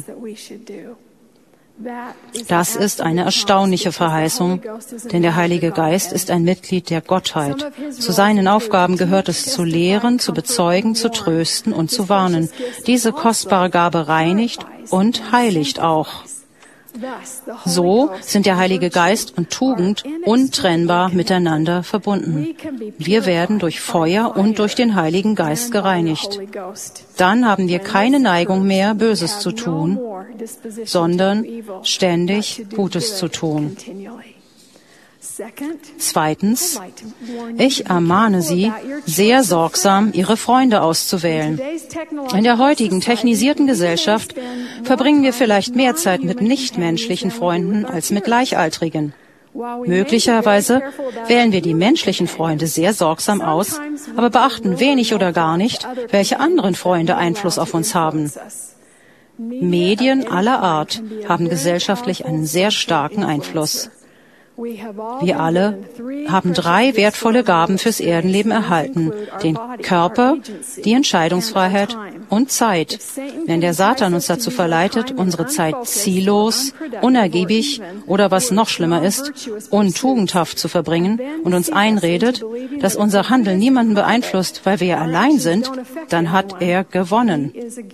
Das ist eine erstaunliche Verheißung, denn der Heilige Geist ist ein Mitglied der Gottheit. Zu seinen Aufgaben gehört es, zu lehren, zu bezeugen, zu trösten und zu warnen. Diese kostbare Gabe reinigt und heiligt auch. So sind der Heilige Geist und Tugend untrennbar miteinander verbunden. Wir werden durch Feuer und durch den Heiligen Geist gereinigt. Dann haben wir keine Neigung mehr, Böses zu tun, sondern ständig Gutes zu tun. Zweitens, ich ermahne Sie, sehr sorgsam Ihre Freunde auszuwählen. In der heutigen technisierten Gesellschaft verbringen wir vielleicht mehr Zeit mit nichtmenschlichen Freunden als mit Gleichaltrigen. Möglicherweise wählen wir die menschlichen Freunde sehr sorgsam aus, aber beachten wenig oder gar nicht, welche anderen Freunde Einfluss auf uns haben. Medien aller Art haben gesellschaftlich einen sehr starken Einfluss. Wir alle haben drei wertvolle Gaben fürs Erdenleben erhalten: den Körper, die Entscheidungsfreiheit und Zeit. Wenn der Satan uns dazu verleitet, unsere Zeit ziellos, unergiebig oder was noch schlimmer ist, untugendhaft zu verbringen und uns einredet, dass unser Handeln niemanden beeinflusst, weil wir ja allein sind, dann hat er gewonnen.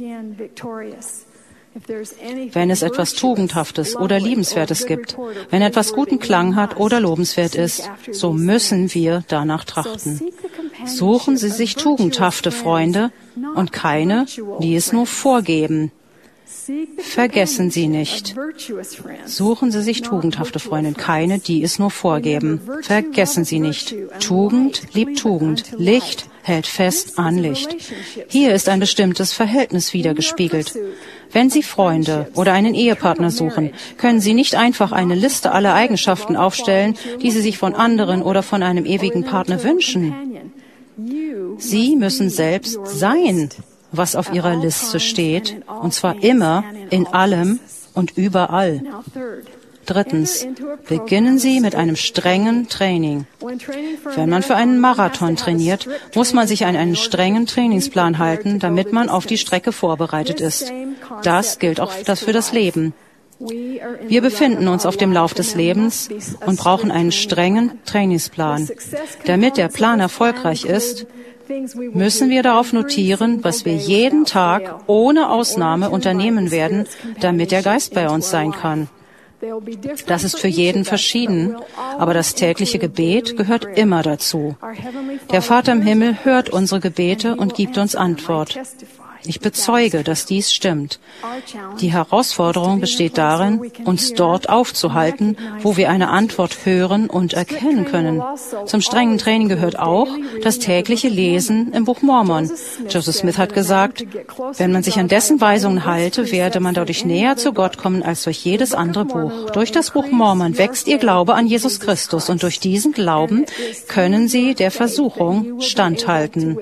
Wenn es etwas Tugendhaftes oder Liebenswertes gibt, wenn etwas guten Klang hat oder lobenswert ist, so müssen wir danach trachten. Suchen Sie sich tugendhafte Freunde und keine, die es nur vorgeben. Vergessen Sie nicht. Suchen Sie sich tugendhafte Freunde, keine, die es nur vorgeben. Vergessen Sie nicht. Tugend liebt Tugend. Licht hält fest an Licht. Hier ist ein bestimmtes Verhältnis wiedergespiegelt. Wenn Sie Freunde oder einen Ehepartner suchen, können Sie nicht einfach eine Liste aller Eigenschaften aufstellen, die Sie sich von anderen oder von einem ewigen Partner wünschen. Sie müssen selbst sein, was auf Ihrer Liste steht, und zwar immer, in allem und überall. Drittens, beginnen Sie mit einem strengen Training. Wenn man für einen Marathon trainiert, muss man sich an einen strengen Trainingsplan halten, damit man auf die Strecke vorbereitet ist. Das gilt auch für das Leben. Wir befinden uns auf dem Lauf des Lebens und brauchen einen strengen Trainingsplan. Damit der Plan erfolgreich ist, müssen wir darauf notieren, was wir jeden Tag ohne Ausnahme unternehmen werden, damit der Geist bei uns sein kann. Das ist für jeden verschieden, aber das tägliche Gebet gehört immer dazu. Der Vater im Himmel hört unsere Gebete und gibt uns Antwort. Ich bezeuge, dass dies stimmt. Die Herausforderung besteht darin, uns dort aufzuhalten, wo wir eine Antwort hören und erkennen können. Zum strengen Training gehört auch das tägliche Lesen im Buch Mormon. Joseph Smith hat gesagt, wenn man sich an dessen Weisungen halte, werde man dadurch näher zu Gott kommen als durch jedes andere Buch. Durch das Buch Mormon wächst ihr Glaube an Jesus Christus und durch diesen Glauben können sie der Versuchung standhalten.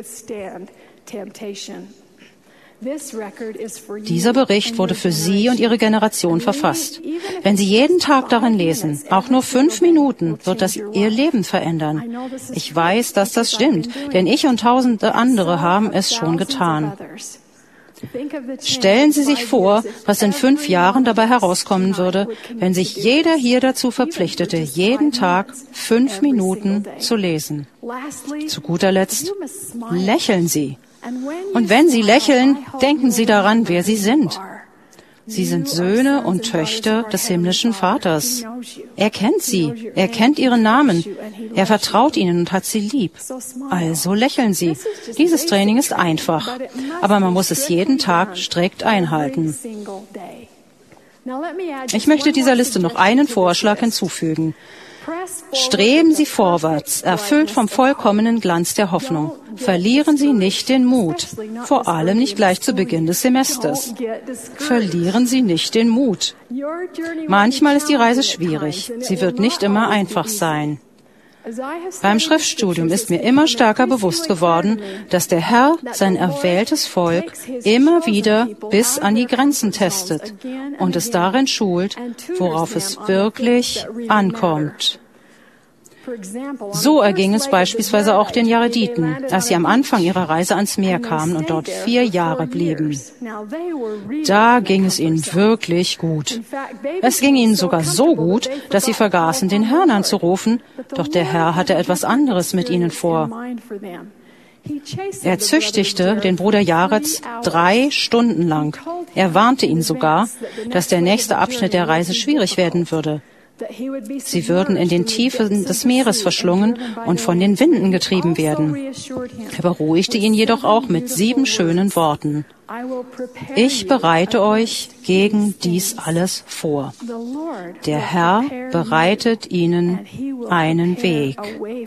Dieser Bericht wurde für Sie und Ihre Generation verfasst. Wenn Sie jeden Tag darin lesen, auch nur fünf Minuten, wird das Ihr Leben verändern. Ich weiß, dass das stimmt, denn ich und tausende andere haben es schon getan. Stellen Sie sich vor, was in fünf Jahren dabei herauskommen würde, wenn sich jeder hier dazu verpflichtete, jeden Tag fünf Minuten zu lesen. Zu guter Letzt, lächeln Sie. Und wenn Sie lächeln, denken Sie daran, wer Sie sind. Sie sind Söhne und Töchter des himmlischen Vaters. Er kennt Sie, er kennt Ihren Namen, er vertraut Ihnen und hat Sie lieb. Also lächeln Sie. Dieses Training ist einfach, aber man muss es jeden Tag strikt einhalten. Ich möchte dieser Liste noch einen Vorschlag hinzufügen. Streben Sie vorwärts, erfüllt vom vollkommenen Glanz der Hoffnung. Verlieren Sie nicht den Mut, vor allem nicht gleich zu Beginn des Semesters. Verlieren Sie nicht den Mut. Manchmal ist die Reise schwierig. Sie wird nicht immer einfach sein. Beim Schriftstudium ist mir immer stärker bewusst geworden, dass der Herr sein erwähltes Volk immer wieder bis an die Grenzen testet und es darin schult, worauf es wirklich ankommt. So erging es beispielsweise auch den Jarediten, als sie am Anfang ihrer Reise ans Meer kamen und dort vier Jahre blieben. Da ging es ihnen wirklich gut. Es ging ihnen sogar so gut, dass sie vergaßen, den Herrn anzurufen, doch der Herr hatte etwas anderes mit ihnen vor. Er züchtigte den Bruder Jareds drei Stunden lang. Er warnte ihn sogar, dass der nächste Abschnitt der Reise schwierig werden würde. Sie würden in den Tiefen des Meeres verschlungen und von den Winden getrieben werden. Er beruhigte ihn jedoch auch mit sieben schönen Worten. Ich bereite euch gegen dies alles vor. Der Herr bereitet ihnen einen Weg.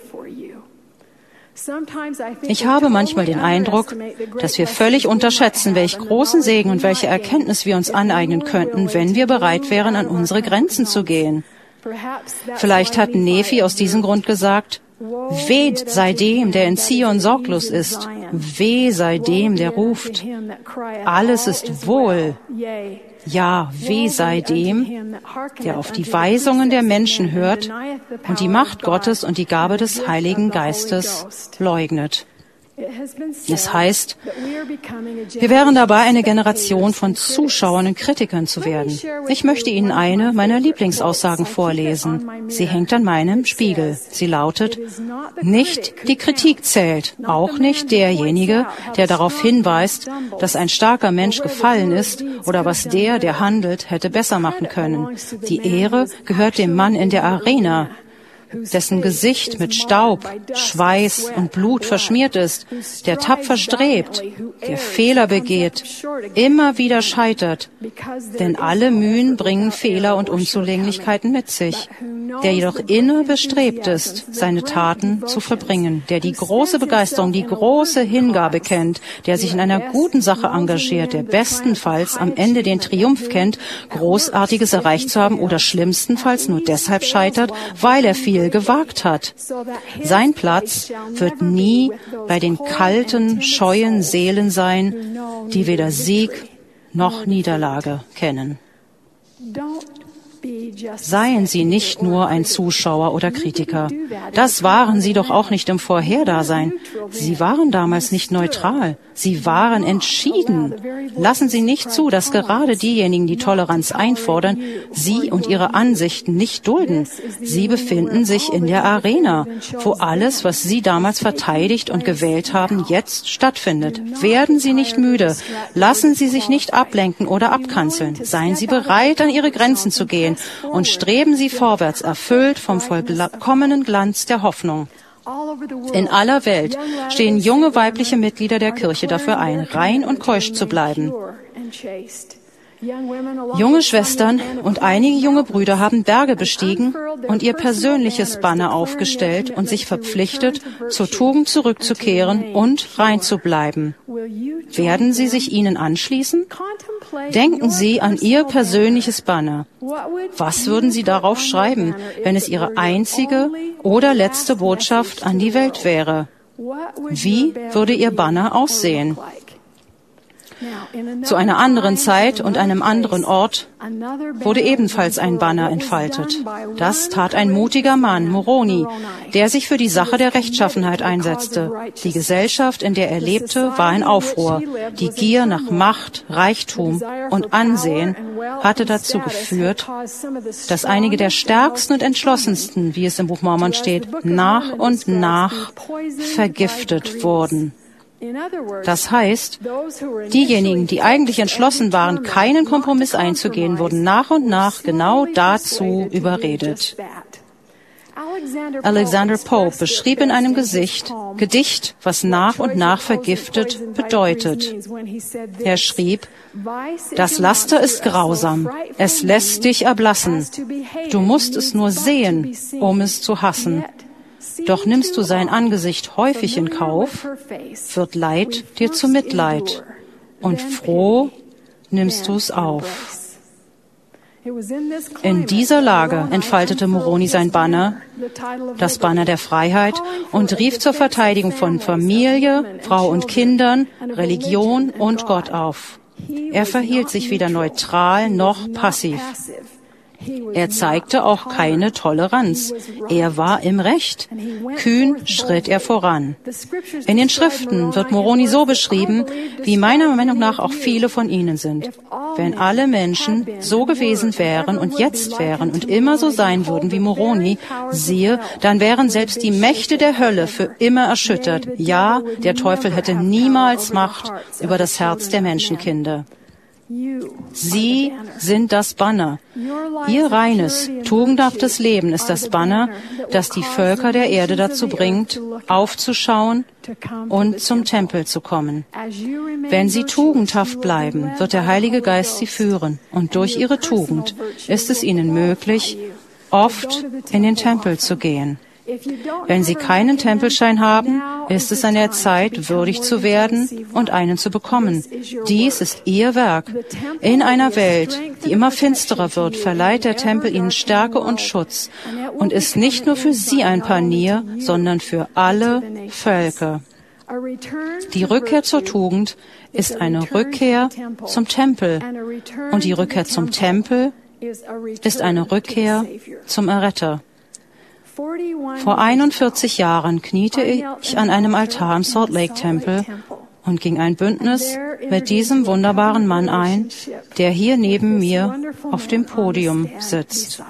Ich habe manchmal den Eindruck, dass wir völlig unterschätzen, welch großen Segen und welche Erkenntnis wir uns aneignen könnten, wenn wir bereit wären, an unsere Grenzen zu gehen. Vielleicht hat Nephi aus diesem Grund gesagt, weh sei dem, der in Zion sorglos ist. Weh sei dem, der ruft. Alles ist wohl. Ja, weh sei dem, der auf die Weisungen der Menschen hört und die Macht Gottes und die Gabe des Heiligen Geistes leugnet. Es heißt, wir wären dabei, eine Generation von Zuschauern und Kritikern zu werden. Ich möchte Ihnen eine meiner Lieblingsaussagen vorlesen. Sie hängt an meinem Spiegel. Sie lautet, nicht die Kritik zählt, auch nicht derjenige, der darauf hinweist, dass ein starker Mensch gefallen ist oder was der, der handelt, hätte besser machen können. Die Ehre gehört dem Mann in der Arena, dessen Gesicht mit Staub, Schweiß und Blut verschmiert ist, der tapfer strebt, der Fehler begeht, immer wieder scheitert, denn alle Mühen bringen Fehler und Unzulänglichkeiten mit sich, der jedoch inne bestrebt ist, seine Taten zu vollbringen, der die große Begeisterung, die große Hingabe kennt, der sich in einer guten Sache engagiert, der bestenfalls am Ende den Triumph kennt, Großartiges erreicht zu haben oder schlimmstenfalls nur deshalb scheitert, weil er viel gewagt hat. Sein Platz wird nie bei den kalten, scheuen Seelen sein, die weder Sieg noch Niederlage kennen. Seien Sie nicht nur ein Zuschauer oder Kritiker. Das waren Sie doch auch nicht im Vorherdasein. Sie waren damals nicht neutral. Sie waren entschieden. Lassen Sie nicht zu, dass gerade diejenigen, die Toleranz einfordern, Sie und Ihre Ansichten nicht dulden. Sie befinden sich in der Arena, wo alles, was Sie damals verteidigt und gewählt haben, jetzt stattfindet. Werden Sie nicht müde. Lassen Sie sich nicht ablenken oder abkanzeln. Seien Sie bereit, an Ihre Grenzen zu gehen und streben Sie vorwärts, erfüllt vom vollkommenen Glanz der Hoffnung. In aller Welt stehen junge weibliche Mitglieder der Kirche dafür ein, rein und keusch zu bleiben. Junge Schwestern und einige junge Brüder haben Berge bestiegen und ihr persönliches Banner aufgestellt und sich verpflichtet, zur Tugend zurückzukehren und rein zu bleiben. Werden Sie sich ihnen anschließen? Denken Sie an Ihr persönliches Banner. Was würden Sie darauf schreiben, wenn es Ihre einzige oder letzte Botschaft an die Welt wäre? Wie würde Ihr Banner aussehen? Zu einer anderen Zeit und einem anderen Ort wurde ebenfalls ein Banner entfaltet. Das tat ein mutiger Mann, Moroni, der sich für die Sache der Rechtschaffenheit einsetzte. Die Gesellschaft, in der er lebte, war in Aufruhr. Die Gier nach Macht, Reichtum und Ansehen hatte dazu geführt, dass einige der stärksten und entschlossensten, wie es im Buch Mormon steht, nach und nach vergiftet wurden. Das heißt, diejenigen, die eigentlich entschlossen waren, keinen Kompromiss einzugehen, wurden nach und nach genau dazu überredet. Alexander Pope beschrieb in einem Gesicht, Gedicht, was nach und nach vergiftet bedeutet. Er schrieb, das Laster ist grausam, es lässt dich erblassen. Du musst es nur sehen, um es zu hassen. Doch nimmst du sein Angesicht häufig in Kauf, wird Leid dir zu Mitleid, und froh nimmst du es auf. In dieser Lage entfaltete Moroni sein Banner, das Banner der Freiheit, und rief zur Verteidigung von Familie, Frau und Kindern, Religion und Gott auf. Er verhielt sich weder neutral noch passiv. Er zeigte auch keine Toleranz. Er war im Recht. Kühn schritt er voran. In den Schriften wird Moroni so beschrieben, wie meiner Meinung nach auch viele von ihnen sind. Wenn alle Menschen so gewesen wären und jetzt wären und immer so sein würden wie Moroni, siehe, dann wären selbst die Mächte der Hölle für immer erschüttert. Ja, der Teufel hätte niemals Macht über das Herz der Menschenkinder. Sie sind das Banner. Ihr reines, tugendhaftes Leben ist das Banner, das die Völker der Erde dazu bringt, aufzuschauen und zum Tempel zu kommen. Wenn sie tugendhaft bleiben, wird der Heilige Geist sie führen, und durch ihre Tugend ist es ihnen möglich, oft in den Tempel zu gehen. Wenn sie keinen Tempelschein haben, ist es an der Zeit, würdig zu werden und einen zu bekommen. Dies ist ihr Werk. In einer Welt, die immer finsterer wird, verleiht der Tempel ihnen Stärke und Schutz und ist nicht nur für sie ein Panier, sondern für alle Völker. Die Rückkehr zur Tugend ist eine Rückkehr zum Tempel, und die Rückkehr zum Tempel ist eine Rückkehr zum Erretter. Vor einundvierzig Jahren kniete ich an einem Altar im Salt Lake Tempel und ging ein Bündnis mit diesem wunderbaren Mann ein, der hier neben mir auf dem Podium sitzt.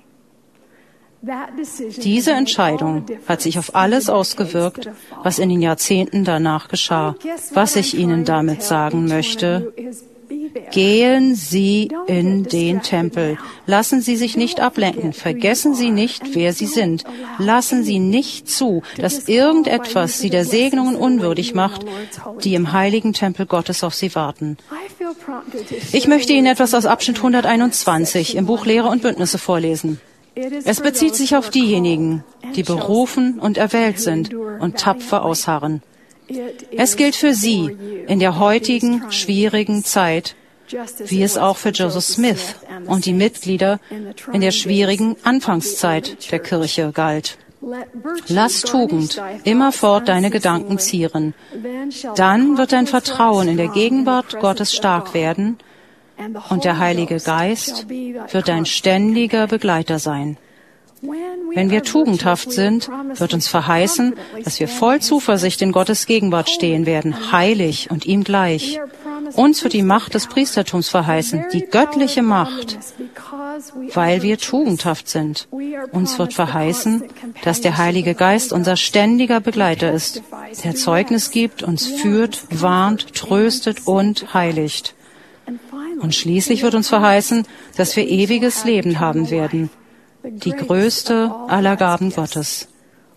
Diese Entscheidung hat sich auf alles ausgewirkt, was in den Jahrzehnten danach geschah. Was ich Ihnen damit sagen möchte: Gehen Sie in den Tempel. Lassen Sie sich nicht ablenken. Vergessen Sie nicht, wer Sie sind. Lassen Sie nicht zu, dass irgendetwas Sie der Segnungen unwürdig macht, die im heiligen Tempel Gottes auf Sie warten. Ich möchte Ihnen etwas aus Abschnitt hunderteinundzwanzig im Buch Lehre und Bündnisse vorlesen. Es bezieht sich auf diejenigen, die berufen und erwählt sind und tapfer ausharren. Es gilt für Sie in der heutigen, schwierigen Zeit, wie es auch für Joseph Smith und die Mitglieder in der schwierigen Anfangszeit der Kirche galt. Lass Tugend immerfort deine Gedanken zieren. Dann wird dein Vertrauen in der Gegenwart Gottes stark werden, und der Heilige Geist wird dein ständiger Begleiter sein. Wenn wir tugendhaft sind, wird uns verheißen, dass wir voll Zuversicht in Gottes Gegenwart stehen werden, heilig und ihm gleich. Uns wird die Macht des Priestertums verheißen, die göttliche Macht, weil wir tugendhaft sind. Uns wird verheißen, dass der Heilige Geist unser ständiger Begleiter ist, der Zeugnis gibt, uns führt, warnt, tröstet und heiligt. Und schließlich wird uns verheißen, dass wir ewiges Leben haben werden, die größte aller Gaben Gottes.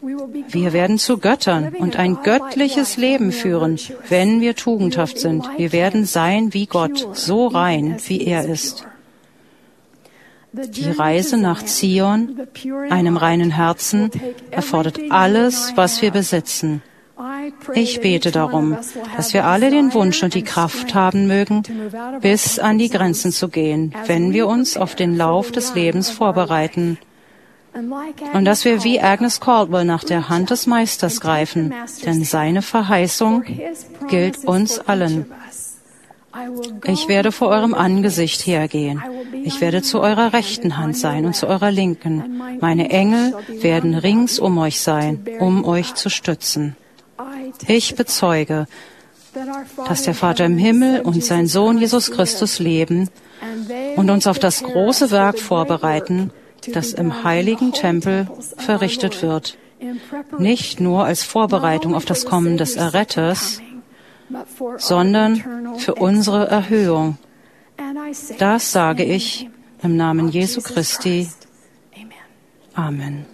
Wir werden zu Göttern und ein göttliches Leben führen, wenn wir tugendhaft sind. Wir werden sein wie Gott, so rein, wie er ist. Die Reise nach Zion, einem reinen Herzen, erfordert alles, was wir besitzen. Ich bete darum, dass wir alle den Wunsch und die Kraft haben mögen, bis an die Grenzen zu gehen, wenn wir uns auf den Lauf des Lebens vorbereiten. Und dass wir wie Agnes Caldwell nach der Hand des Meisters greifen, denn seine Verheißung gilt uns allen. Ich werde vor eurem Angesicht hergehen. Ich werde zu eurer rechten Hand sein und zu eurer linken. Meine Engel werden rings um euch sein, um euch zu stützen. Ich bezeuge, dass der Vater im Himmel und sein Sohn Jesus Christus leben und uns auf das große Werk vorbereiten, das im heiligen Tempel verrichtet wird, nicht nur als Vorbereitung auf das Kommen des Erretters, sondern für unsere Erhöhung. Das sage ich im Namen Jesu Christi. Amen.